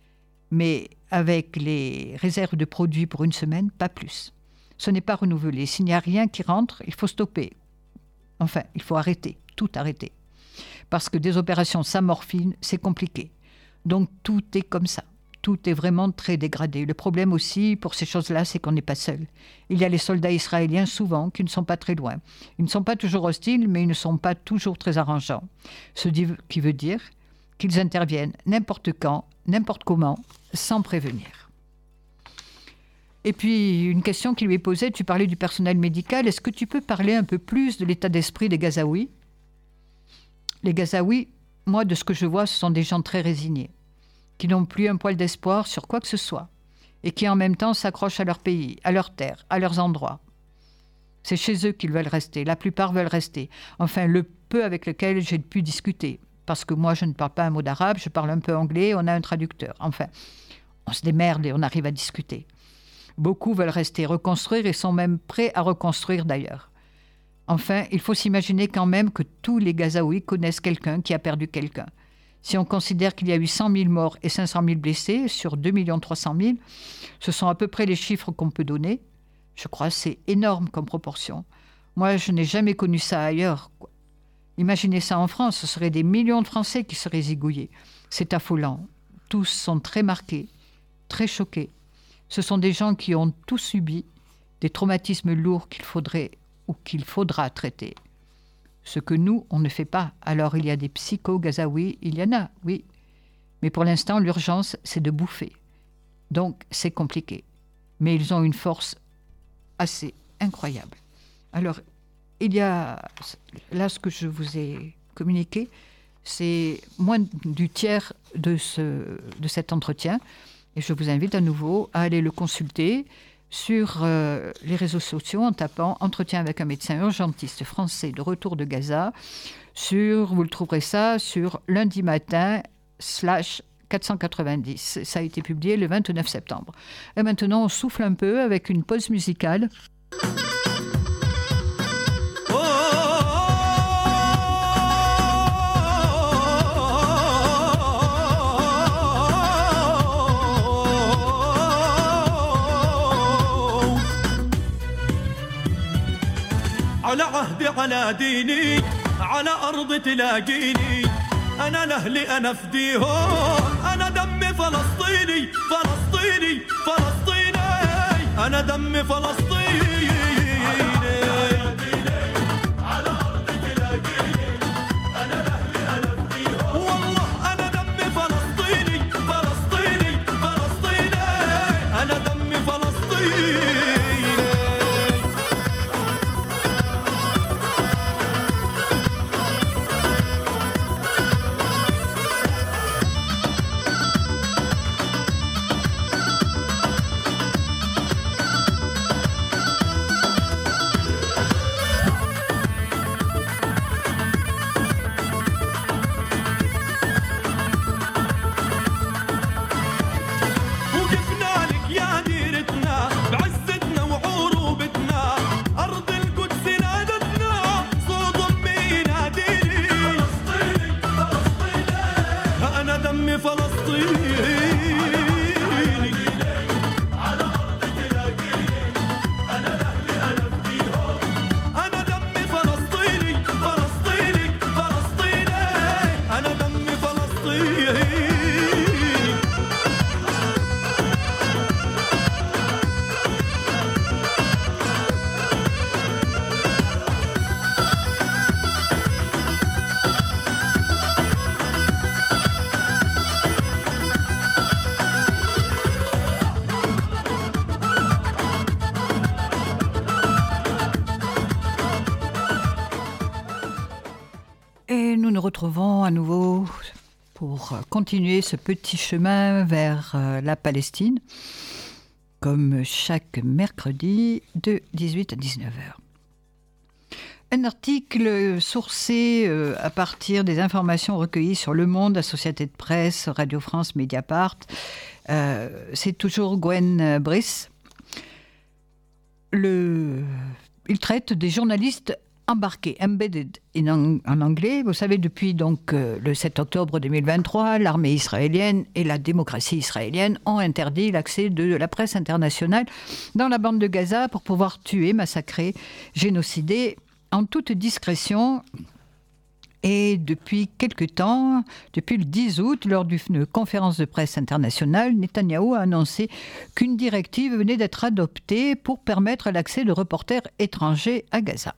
Mais avec les réserves de produits pour une semaine, pas plus. Ce n'est pas renouvelé. S'il n'y a rien qui rentre, il faut stopper. Enfin, il faut arrêter, tout arrêter. Parce que des opérations sans morphine, c'est compliqué. Donc tout est comme ça. Tout est vraiment très dégradé. Le problème aussi, pour ces choses-là, c'est qu'on n'est pas seul. Il y a les soldats israéliens, souvent, qui ne sont pas très loin. Ils ne sont pas toujours hostiles, mais ils ne sont pas toujours très arrangeants. Ce qui veut dire qu'ils interviennent n'importe quand, n'importe comment, sans prévenir. Et puis, une question qui lui est posée, tu parlais du personnel médical, est-ce que tu peux parler un peu plus de l'état d'esprit des Gazaouis? Les Gazaouis, moi, de ce que je vois, ce sont des gens très résignés, qui n'ont plus un poil d'espoir sur quoi que ce soit, et qui en même temps s'accrochent à leur pays, à leur terre, à leurs endroits. C'est chez eux qu'ils veulent rester, la plupart veulent rester. Enfin, le peu avec lequel j'ai pu discuter, parce que moi, je ne parle pas un mot d'arabe, je parle un peu anglais, on a un traducteur. Enfin, on se démerde et on arrive à discuter. Beaucoup veulent rester, reconstruire et sont même prêts à reconstruire d'ailleurs. Enfin, il faut s'imaginer quand même que tous les Gazaouis connaissent quelqu'un qui a perdu quelqu'un. Si on considère qu'il y a eu cent mille morts et cinq cent mille blessés sur deux millions trois cent mille, ce sont à peu près les chiffres qu'on peut donner. Je crois que c'est énorme comme proportion. Moi, je n'ai jamais connu ça ailleurs. Imaginez ça en France, ce seraient des millions de Français qui seraient zigouillés. C'est affolant. Tous sont très marqués, très choqués. Ce sont des gens qui ont tout subi, des traumatismes lourds qu'il faudrait ou qu'il faudra traiter. Ce que nous, on ne fait pas. Alors, il y a des psycho-gazaouis, il y en a, oui. Mais pour l'instant, l'urgence, c'est de bouffer. Donc, c'est compliqué. Mais ils ont une force assez incroyable. Alors, il y a... Là, ce que je vous ai communiqué, c'est moins du tiers de, ce, de cet entretien. Et je vous invite à nouveau à aller le consulter sur euh, les réseaux sociaux en tapant « Entretien avec un médecin urgentiste français de retour de Gaza ». Sur, vous le trouverez ça sur lundi matin slash quatre cent quatre-vingt-dix. Ça a été publié le vingt-neuf septembre. Et maintenant, on souffle un peu avec une pause musicale. على عهدي على ديني على أرض تلاقيني أنا لأهلي أنا فديهم أنا دمي فلسطيني فلسطيني فلسطيني أنا دمي فلسطيني على أرض تلاقيني أنا لأهلي أنا فديهم والله أنا دمي فلسطيني فلسطيني فلسطيني Et nous nous retrouvons à nouveau pour continuer ce petit chemin vers la Palestine, comme chaque mercredi de dix-huit à dix-neuf heures. Un article sourcé à partir des informations recueillies sur Le Monde, Associated Press, Radio France, Mediapart. Euh, c'est toujours Gwen Brice. Le... Il traite des journalistes embarqués, embedded en, en anglais. Vous savez, depuis donc euh, le sept octobre deux mille vingt-trois, l'armée israélienne et la démocratie israélienne ont interdit l'accès de la presse internationale dans la bande de Gaza pour pouvoir tuer, massacrer, génocider en toute discrétion. Et depuis quelque temps, depuis le dix août, lors d'une conférence de presse internationale, Netanyahou a annoncé qu'une directive venait d'être adoptée pour permettre l'accès de reporters étrangers à Gaza.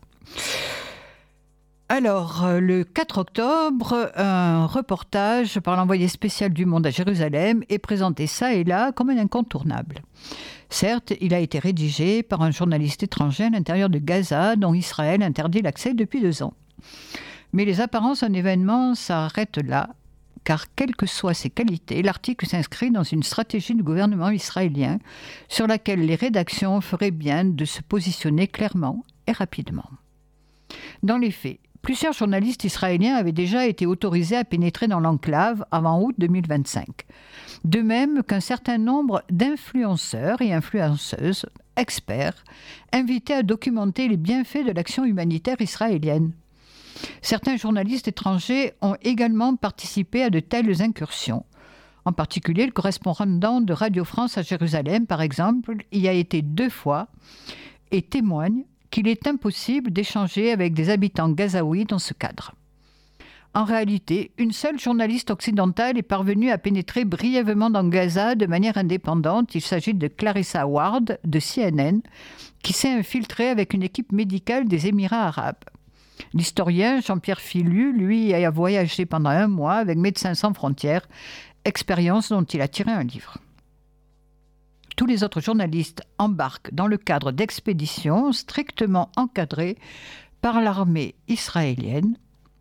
Alors, le quatre octobre, un reportage par l'envoyé spécial du Monde à Jérusalem est présenté ça et là comme un incontournable. Certes, il a été rédigé par un journaliste étranger à l'intérieur de Gaza, dont Israël interdit l'accès depuis deux ans. Mais les apparences d'un événement s'arrêtent là, car quelles que soient ses qualités, l'article s'inscrit dans une stratégie du gouvernement israélien sur laquelle les rédactions feraient bien de se positionner clairement et rapidement. Dans les faits, plusieurs journalistes israéliens avaient déjà été autorisés à pénétrer dans l'enclave avant août deux mille vingt-cinq. De même qu'un certain nombre d'influenceurs et influenceuses, experts, invités à documenter les bienfaits de l'action humanitaire israélienne. Certains journalistes étrangers ont également participé à de telles incursions. En particulier, le correspondant de Radio France à Jérusalem, par exemple, y a été deux fois et témoigne qu'il est impossible d'échanger avec des habitants gazaouis dans ce cadre. En réalité, une seule journaliste occidentale est parvenue à pénétrer brièvement dans Gaza de manière indépendante. Il s'agit de Clarissa Ward, de C N N, qui s'est infiltrée avec une équipe médicale des Émirats arabes. L'historien Jean-Pierre Philu, lui, a voyagé pendant un mois avec Médecins sans frontières, expérience dont il a tiré un livre. Tous les autres journalistes embarquent dans le cadre d'expéditions strictement encadrées par l'armée israélienne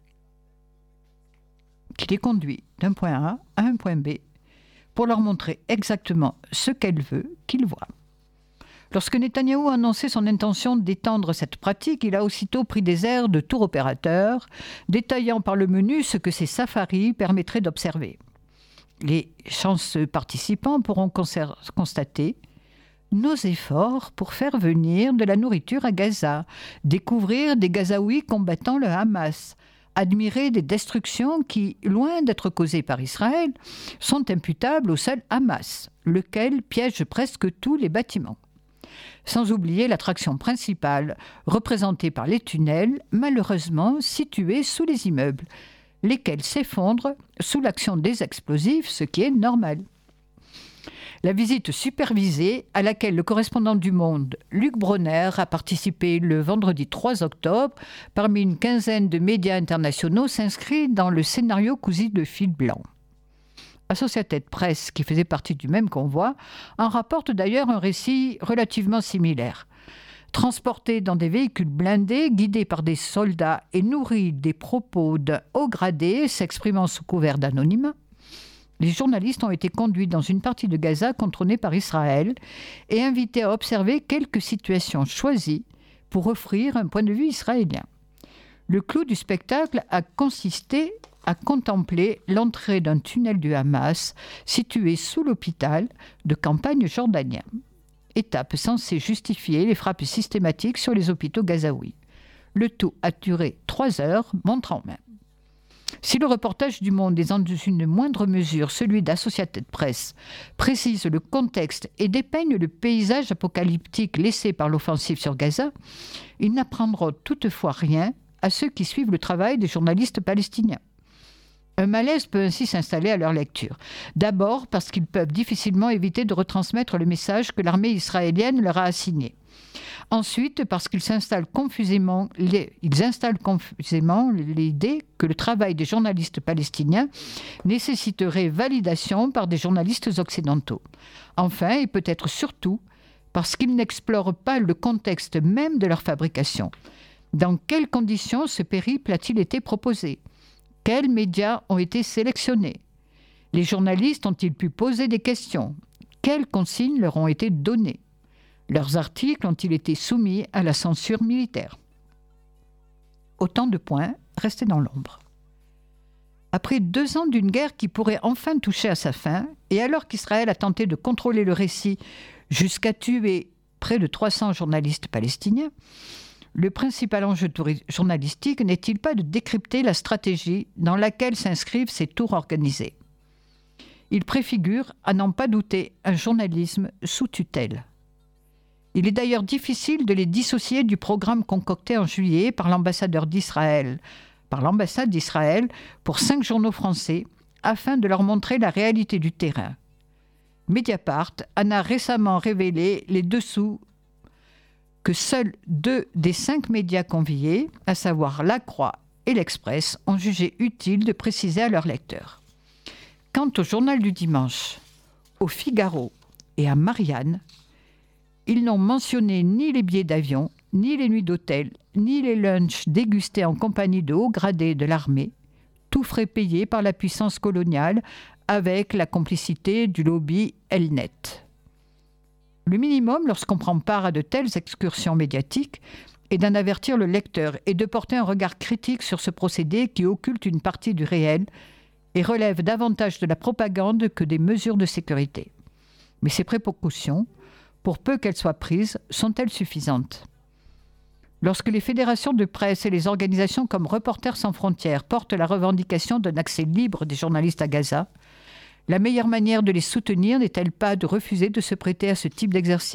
qui les conduit d'un point A à un point B pour leur montrer exactement ce qu'elle veut qu'ils voient. Lorsque Netanyahou a annoncé son intention d'étendre cette pratique, il a aussitôt pris des airs de tour opérateur, détaillant par le menu ce que ces safaris permettraient d'observer. Les chanceux participants pourront constater nos efforts pour faire venir de la nourriture à Gaza, découvrir des Gazaouis combattant le Hamas, admirer des destructions qui, loin d'être causées par Israël, sont imputables au seul Hamas, lequel piège presque tous les bâtiments. Sans oublier l'attraction principale, représentée par les tunnels, malheureusement situés sous les immeubles, lesquels s'effondrent sous l'action des explosifs, ce qui est normal. La visite supervisée, à laquelle le correspondant du Monde, Luc Bronner, a participé le vendredi trois octobre, parmi une quinzaine de médias internationaux, s'inscrit dans le scénario cousu de fil blanc. Associated Press, qui faisait partie du même convoi, en rapporte d'ailleurs un récit relativement similaire. Transportés dans des véhicules blindés, guidés par des soldats et nourris des propos d'un haut gradé s'exprimant sous couvert d'anonymat, les journalistes ont été conduits dans une partie de Gaza contrôlée par Israël et invités à observer quelques situations choisies pour offrir un point de vue israélien. Le clou du spectacle a consisté à contempler l'entrée d'un tunnel du Hamas situé sous l'hôpital de campagne jordanien. Étape censée justifier les frappes systématiques sur les hôpitaux gazaouis. Le tout a duré trois heures, montre en main. Si le reportage du Monde est dans une moindre mesure celui d'Associated Press, précise le contexte et dépeigne le paysage apocalyptique laissé par l'offensive sur Gaza, ils n'apprendront toutefois rien à ceux qui suivent le travail des journalistes palestiniens. Un malaise peut ainsi s'installer à leur lecture. D'abord parce qu'ils peuvent difficilement éviter de retransmettre le message que l'armée israélienne leur a assigné. Ensuite, parce qu'ils s'installent confusément, les, ils installent confusément l'idée que le travail des journalistes palestiniens nécessiterait validation par des journalistes occidentaux. Enfin, et peut-être surtout, parce qu'ils n'explorent pas le contexte même de leur fabrication. Dans quelles conditions ce périple a-t-il été proposé ? Quels médias ont été sélectionnés ? Les journalistes ont-ils pu poser des questions ? Quelles consignes leur ont été données ? Leurs articles ont-ils été soumis à la censure militaire ? Autant de points restés dans l'ombre. Après deux ans d'une guerre qui pourrait enfin toucher à sa fin, et alors qu'Israël a tenté de contrôler le récit jusqu'à tuer près de trois cents journalistes palestiniens, le principal enjeu journalistique n'est-il pas de décrypter la stratégie dans laquelle s'inscrivent ces tours organisés ? Il préfigure, à n'en pas douter, un journalisme sous tutelle. Il est d'ailleurs difficile de les dissocier du programme concocté en juillet par l'ambassadeur d'Israël, par l'ambassade d'Israël pour cinq journaux français, afin de leur montrer la réalité du terrain. Mediapart en a récemment révélé les dessous que seuls deux des cinq médias conviés, à savoir La Croix et l'Express, ont jugé utile de préciser à leurs lecteurs. Quant au Journal du Dimanche, au Figaro et à Marianne, ils n'ont mentionné ni les billets d'avion, ni les nuits d'hôtel, ni les lunchs dégustés en compagnie de hauts gradés de l'armée, tout frais payés par la puissance coloniale avec la complicité du lobby Elnet. Le minimum, lorsqu'on prend part à de telles excursions médiatiques, est d'en avertir le lecteur et de porter un regard critique sur ce procédé qui occulte une partie du réel et relève davantage de la propagande que des mesures de sécurité. Mais ces précautions, pour peu qu'elles soient prises, sont-elles suffisantes ? Lorsque les fédérations de presse et les organisations comme Reporters sans frontières portent la revendication d'un accès libre des journalistes à Gaza, la meilleure manière de les soutenir n'est-elle pas de refuser de se prêter à ce type d'exercice ?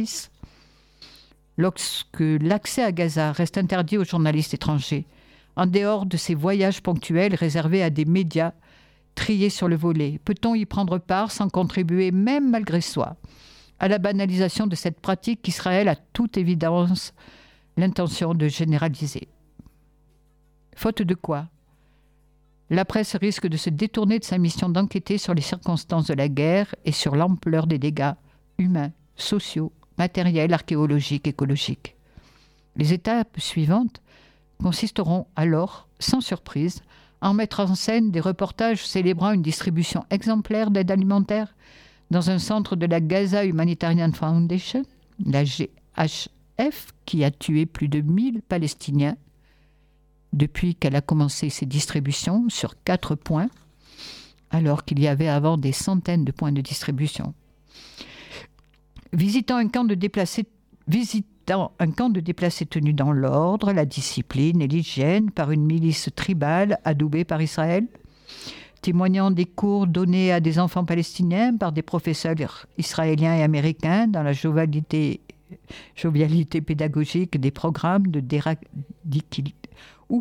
Lorsque l'accès à Gaza reste interdit aux journalistes étrangers, en dehors de ces voyages ponctuels réservés à des médias triés sur le volet, peut-on y prendre part sans contribuer, même malgré soi, à la banalisation de cette pratique qu'Israël a toute évidence l'intention de généraliser ? Faute de quoi ? La presse risque de se détourner de sa mission d'enquêter sur les circonstances de la guerre et sur l'ampleur des dégâts humains, sociaux, matériels, archéologiques, écologiques. Les étapes suivantes consisteront alors, sans surprise, à en mettre en scène des reportages célébrant une distribution exemplaire d'aide alimentaire dans un centre de la Gaza Humanitarian Foundation, la G H F, qui a tué plus de mille Palestiniens depuis qu'elle a commencé ses distributions sur quatre points, alors qu'il y avait avant des centaines de points de distribution. Visitant un camp de déplacés, visitant un camp de déplacés tenus dans l'ordre, la discipline et l'hygiène par une milice tribale adoubée par Israël, témoignant des cours donnés à des enfants palestiniens par des professeurs israéliens et américains dans la jovialité, jovialité pédagogique des programmes de déradicalisation ou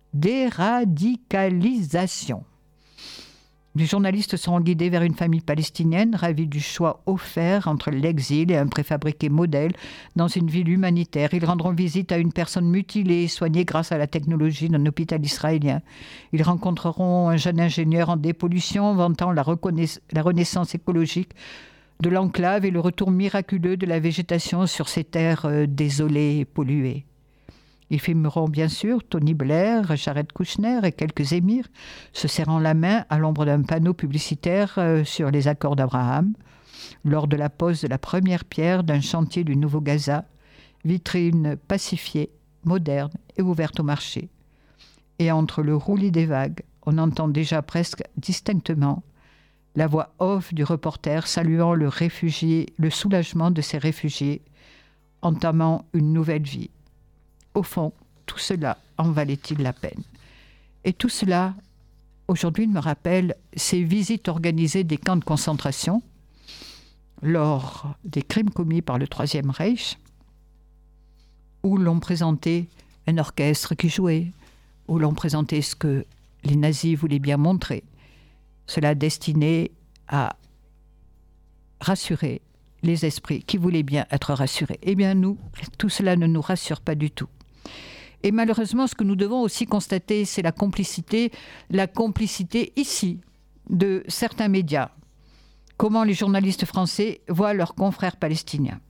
déradicalisation. Les journalistes seront guidés vers une famille palestinienne ravie du choix offert entre l'exil et un préfabriqué modèle dans une ville humanitaire. Ils rendront visite à une personne mutilée et soignée grâce à la technologie d'un hôpital israélien. Ils rencontreront un jeune ingénieur en dépollution vantant la, reconnais- la renaissance écologique de l'enclave et le retour miraculeux de la végétation sur ces terres euh, désolées et polluées. Ils filmeront bien sûr Tony Blair, Jared Kushner et quelques émirs se serrant la main à l'ombre d'un panneau publicitaire euh, sur les accords d'Abraham, lors de la pose de la première pierre d'un chantier du Nouveau Gaza, vitrine pacifiée, moderne et ouverte au marché. Et entre le roulis des vagues, on entend déjà presque distinctement la voix off du reporter saluant le réfugié, le soulagement de ces réfugiés, entamant une nouvelle vie. Au fond, tout cela en valait-il la peine ? Et tout cela aujourd'hui me rappelle ces visites organisées des camps de concentration lors des crimes commis par le Troisième Reich, où l'on présentait un orchestre qui jouait, où l'on présentait ce que les nazis voulaient bien montrer. Cela destiné à rassurer les esprits qui voulaient bien être rassurés. Eh bien, nous, tout cela ne nous rassure pas du tout. Et malheureusement, ce que nous devons aussi constater, c'est la complicité, la complicité ici de certains médias. Comment les journalistes français voient leurs confrères palestiniens.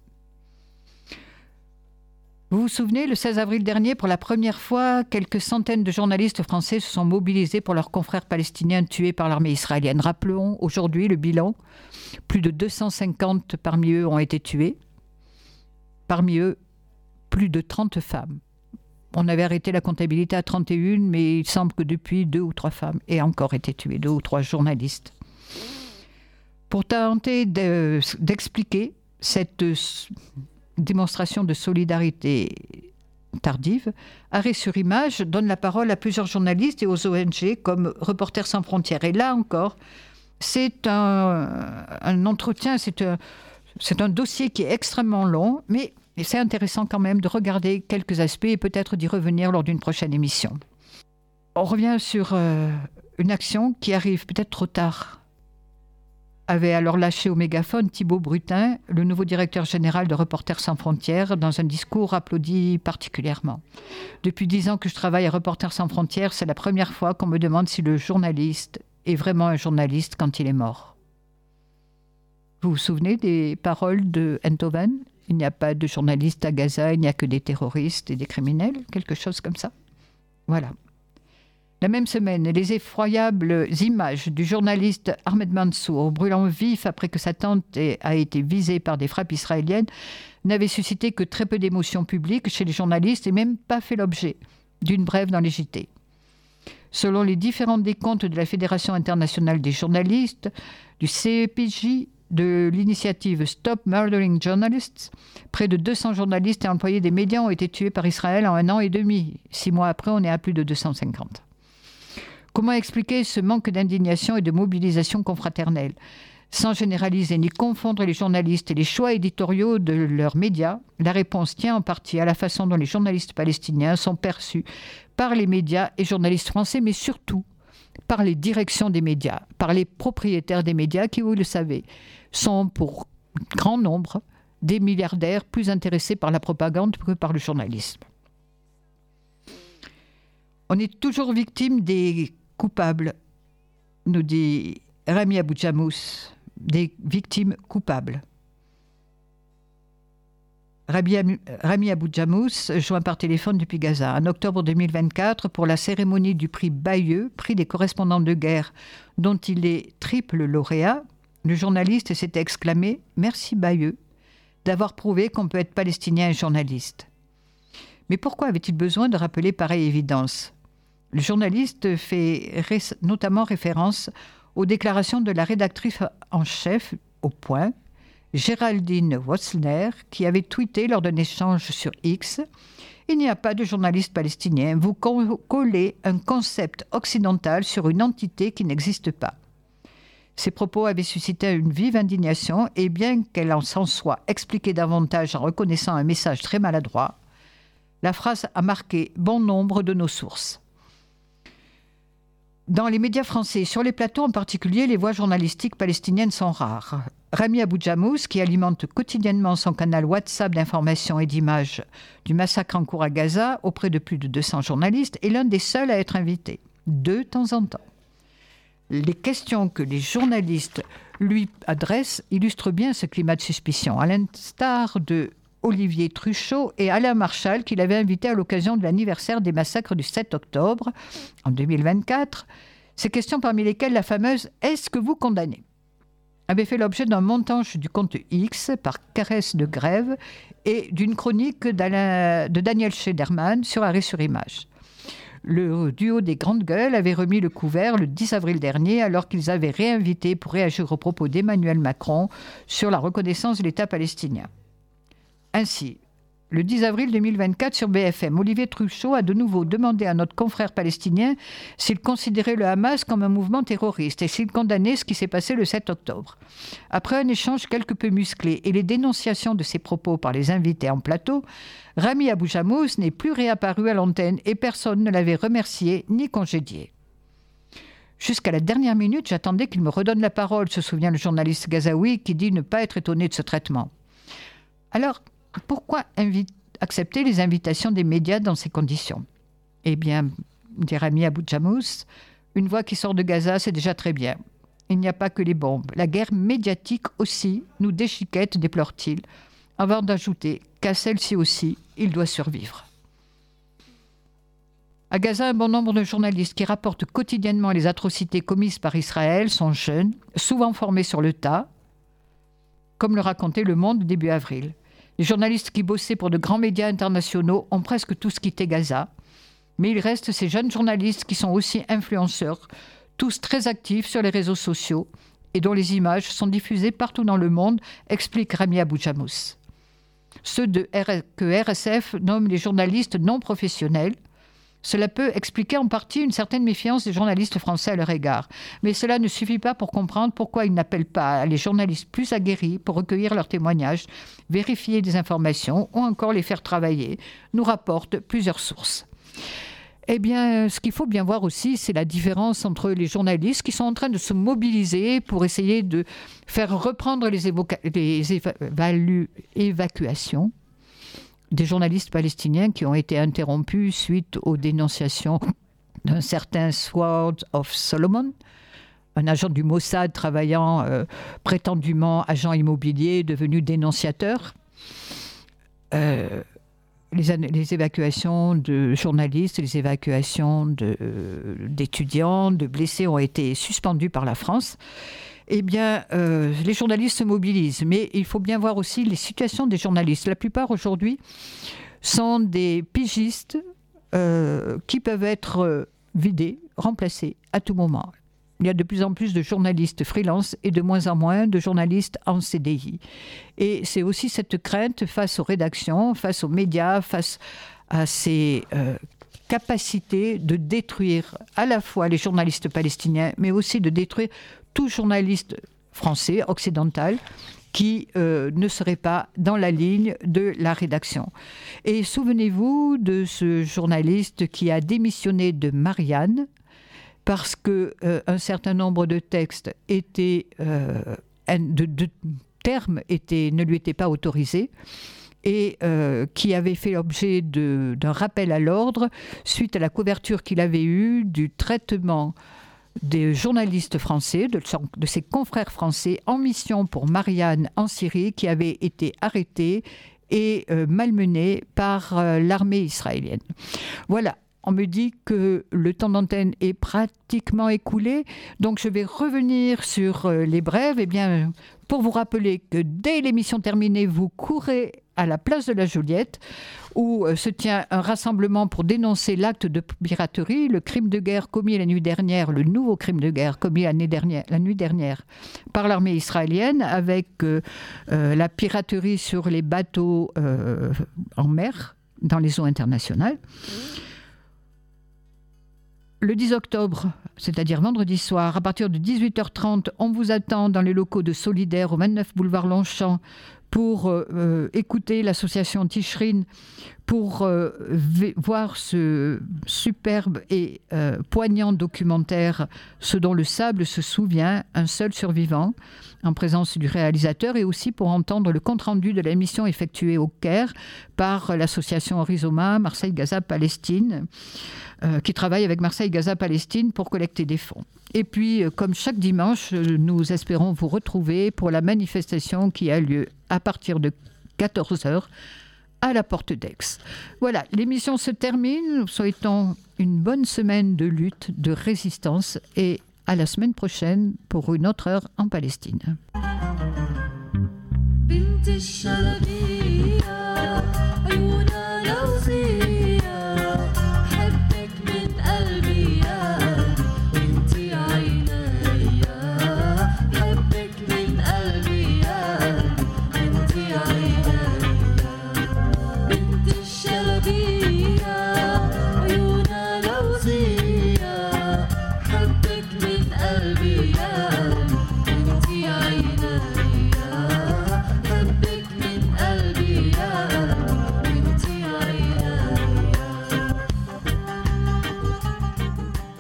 Vous vous souvenez, le seize avril dernier, pour la première fois, quelques centaines de journalistes français se sont mobilisés pour leurs confrères palestiniens tués par l'armée israélienne. Rappelons aujourd'hui le bilan. Plus de deux cent cinquante parmi eux ont été tués. Parmi eux, plus de trente femmes. On avait arrêté la comptabilité à trente et un, mais il semble que depuis, deux ou trois femmes aient encore été tuées, deux ou trois journalistes. Pour tenter de, d'expliquer cette démonstration de solidarité tardive, Arrêt sur Image donne la parole à plusieurs journalistes et aux O N G comme Reporters sans frontières. Et là encore, c'est un, un entretien, c'est un, c'est un dossier qui est extrêmement long, mais c'est intéressant quand même de regarder quelques aspects et peut-être d'y revenir lors d'une prochaine émission. On revient sur euh, une action qui arrive peut-être trop tard. Avait alors lâché au mégaphone Thibault Brutin, le nouveau directeur général de Reporters sans frontières, dans un discours applaudi particulièrement. Depuis dix ans que je travaille à Reporters sans frontières, c'est la première fois qu'on me demande si le journaliste est vraiment un journaliste quand il est mort. Vous vous souvenez des paroles de Enthoven ? Il n'y a pas de journalistes à Gaza, il n'y a que des terroristes et des criminels, quelque chose comme ça. Voilà. La même semaine, les effroyables images du journaliste Ahmed Mansour brûlant vif après que sa tante a été visée par des frappes israéliennes n'avaient suscité que très peu d'émotions publiques chez les journalistes et même pas fait l'objet d'une brève dans les J T. Selon les différents décomptes de la Fédération internationale des journalistes, du C E P J, de l'initiative Stop Murdering Journalists, près de deux cents journalistes et employés des médias ont été tués par Israël en un an et demi. Six mois après, on est à plus de deux cent cinquante. Comment expliquer ce manque d'indignation et de mobilisation confraternelle ? Sans généraliser ni confondre les journalistes et les choix éditoriaux de leurs médias, la réponse tient en partie à la façon dont les journalistes palestiniens sont perçus par les médias et journalistes français, mais surtout par les directions des médias, par les propriétaires des médias qui, vous le savez, sont pour grand nombre des milliardaires plus intéressés par la propagande que par le journalisme. On est toujours victime des coupables, nous dit Rami Abou-Djamous, des victimes coupables. Rami Abou-Djamous, joint par téléphone depuis Gaza. En octobre deux mille vingt-quatre, pour la cérémonie du prix Bayeux, prix des correspondants de guerre, dont il est triple lauréat, le journaliste s'est exclamé « Merci Bayeux d'avoir prouvé qu'on peut être palestinien et journaliste ». Mais pourquoi avait-il besoin de rappeler pareille évidence ? Le journaliste fait ré- notamment référence aux déclarations de la rédactrice en chef au Point, Géraldine Wossner, qui avait tweeté lors d'un échange sur X « Il n'y a pas de journaliste palestinien, vous collez un concept occidental sur une entité qui n'existe pas ». Ces propos avaient suscité une vive indignation et bien qu'elle en s'en soit expliquée davantage en reconnaissant un message très maladroit, la phrase a marqué bon nombre de nos sources. Dans les médias français, sur les plateaux en particulier, les voix journalistiques palestiniennes sont rares. Rami Abou-Djamous, qui alimente quotidiennement son canal WhatsApp d'information et d'images du massacre en cours à Gaza auprès de plus de deux cents journalistes, est l'un des seuls à être invité, de temps en temps. Les questions que les journalistes lui adressent illustrent bien ce climat de suspicion, à l'instar de Olivier Truchot et Alain Marchal, qu'il avait invité à l'occasion de l'anniversaire des massacres du sept octobre en deux mille vingt-quatre. Ces questions parmi lesquelles la fameuse « Est-ce que vous condamnez ?» avait fait l'objet d'un montage du compte X par Caresse de Grève et d'une chronique d'Alain, de Daniel Schneiderman sur Arrêt sur Image. Le duo des Grandes Gueules avait remis le couvert le dix avril dernier alors qu'ils avaient réinvité pour réagir aux propos d'Emmanuel Macron sur la reconnaissance de l'État palestinien. Ainsi, Le dix avril deux mille vingt-quatre sur B F M, Olivier Truchot a de nouveau demandé à notre confrère palestinien s'il considérait le Hamas comme un mouvement terroriste et s'il condamnait ce qui s'est passé le sept octobre. Après un échange quelque peu musclé et les dénonciations de ses propos par les invités en plateau, Rami Abou-Jamous n'est plus réapparu à l'antenne et personne ne l'avait remercié ni congédié. Jusqu'à la dernière minute, j'attendais qu'il me redonne la parole, se souvient le journaliste gazaoui qui dit ne pas être étonné de ce traitement. Alors, pourquoi invi- accepter les invitations des médias dans ces conditions ? Eh bien, dit Rami Abou-Jamous, une voix qui sort de Gaza, c'est déjà très bien. Il n'y a pas que les bombes. La guerre médiatique aussi nous déchiquette, déplore-t-il, avant d'ajouter qu'à celle-ci aussi, il doit survivre. À Gaza, un bon nombre de journalistes qui rapportent quotidiennement les atrocités commises par Israël sont jeunes, souvent formés sur le tas, comme le racontait Le Monde début avril. Les journalistes qui bossaient pour de grands médias internationaux ont presque tous quitté Gaza, mais il reste ces jeunes journalistes qui sont aussi influenceurs, tous très actifs sur les réseaux sociaux et dont les images sont diffusées partout dans le monde, explique Rami Abou-Jamous. Ceux de R- que R S F nomme les journalistes non professionnels. Cela peut expliquer en partie une certaine méfiance des journalistes français à leur égard. Mais cela ne suffit pas pour comprendre pourquoi ils n'appellent pas les journalistes plus aguerris pour recueillir leurs témoignages, vérifier des informations ou encore les faire travailler, nous rapportent plusieurs sources. Eh bien, ce qu'il faut bien voir aussi, c'est la différence entre les journalistes qui sont en train de se mobiliser pour essayer de faire reprendre les, évoca- les évalu- évacuations des journalistes palestiniens qui ont été interrompus suite aux dénonciations d'un certain Sword of Solomon, un agent du Mossad travaillant euh, prétendument agent immobilier devenu dénonciateur. Euh, les, les évacuations de journalistes, les évacuations de, euh, d'étudiants, de blessés ont été suspendues par la France. Eh bien, euh, les journalistes se mobilisent, mais il faut bien voir aussi les situations des journalistes. La plupart aujourd'hui sont des pigistes euh, qui peuvent être euh, vidés, remplacés à tout moment. Il y a de plus en plus de journalistes freelance et de moins en moins de journalistes en C D I. Et c'est aussi cette crainte face aux rédactions, face aux médias, face à ces euh, capacités de détruire à la fois les journalistes palestiniens, mais aussi de détruire tout journaliste français, occidental, qui euh, ne serait pas dans la ligne de la rédaction. Et souvenez-vous de ce journaliste qui a démissionné de Marianne parce qu'un euh, certain nombre de textes étaient, euh, de, de termes étaient, ne lui étaient pas autorisés et euh, qui avait fait l'objet de, d'un rappel à l'ordre suite à la couverture qu'il avait eue du traitement des journalistes français, de, de ses confrères français en mission pour Marianne en Syrie, qui avaient été arrêtés et euh, malmenés par euh, l'armée israélienne. Voilà, on me dit que le temps d'antenne est pratiquement écoulé, donc je vais revenir sur euh, les brèves. Eh bien, pour vous rappeler que dès l'émission terminée, vous courez à la place de la Joliette, où euh, se tient un rassemblement pour dénoncer l'acte de piraterie, le crime de guerre commis la nuit dernière, le nouveau crime de guerre commis l'année dernière, la nuit dernière par l'armée israélienne, avec euh, euh, la piraterie sur les bateaux euh, en mer, dans les eaux internationales. Le dix octobre, c'est-à-dire vendredi soir, à partir de dix-huit heures trente, on vous attend dans les locaux de Solidaire au vingt-neuf boulevard Longchamp pour euh, écouter l'association Tishrine, pour euh, v- voir ce superbe et euh, poignant documentaire « Ce dont le sable se souvient, un seul survivant », en présence du réalisateur, et aussi pour entendre le compte-rendu de l'émission effectuée au Caire par l'association Rizoma Marseille-Gaza-Palestine, euh, qui travaille avec Marseille-Gaza-Palestine pour collecter des fonds. Et puis, euh, comme chaque dimanche, nous espérons vous retrouver pour la manifestation qui a lieu à partir de quatorze heures à la porte d'Aix. Voilà, l'émission se termine. Nous souhaitons une bonne semaine de lutte, de résistance, et à la semaine prochaine pour une autre heure en Palestine. بنت الشرقي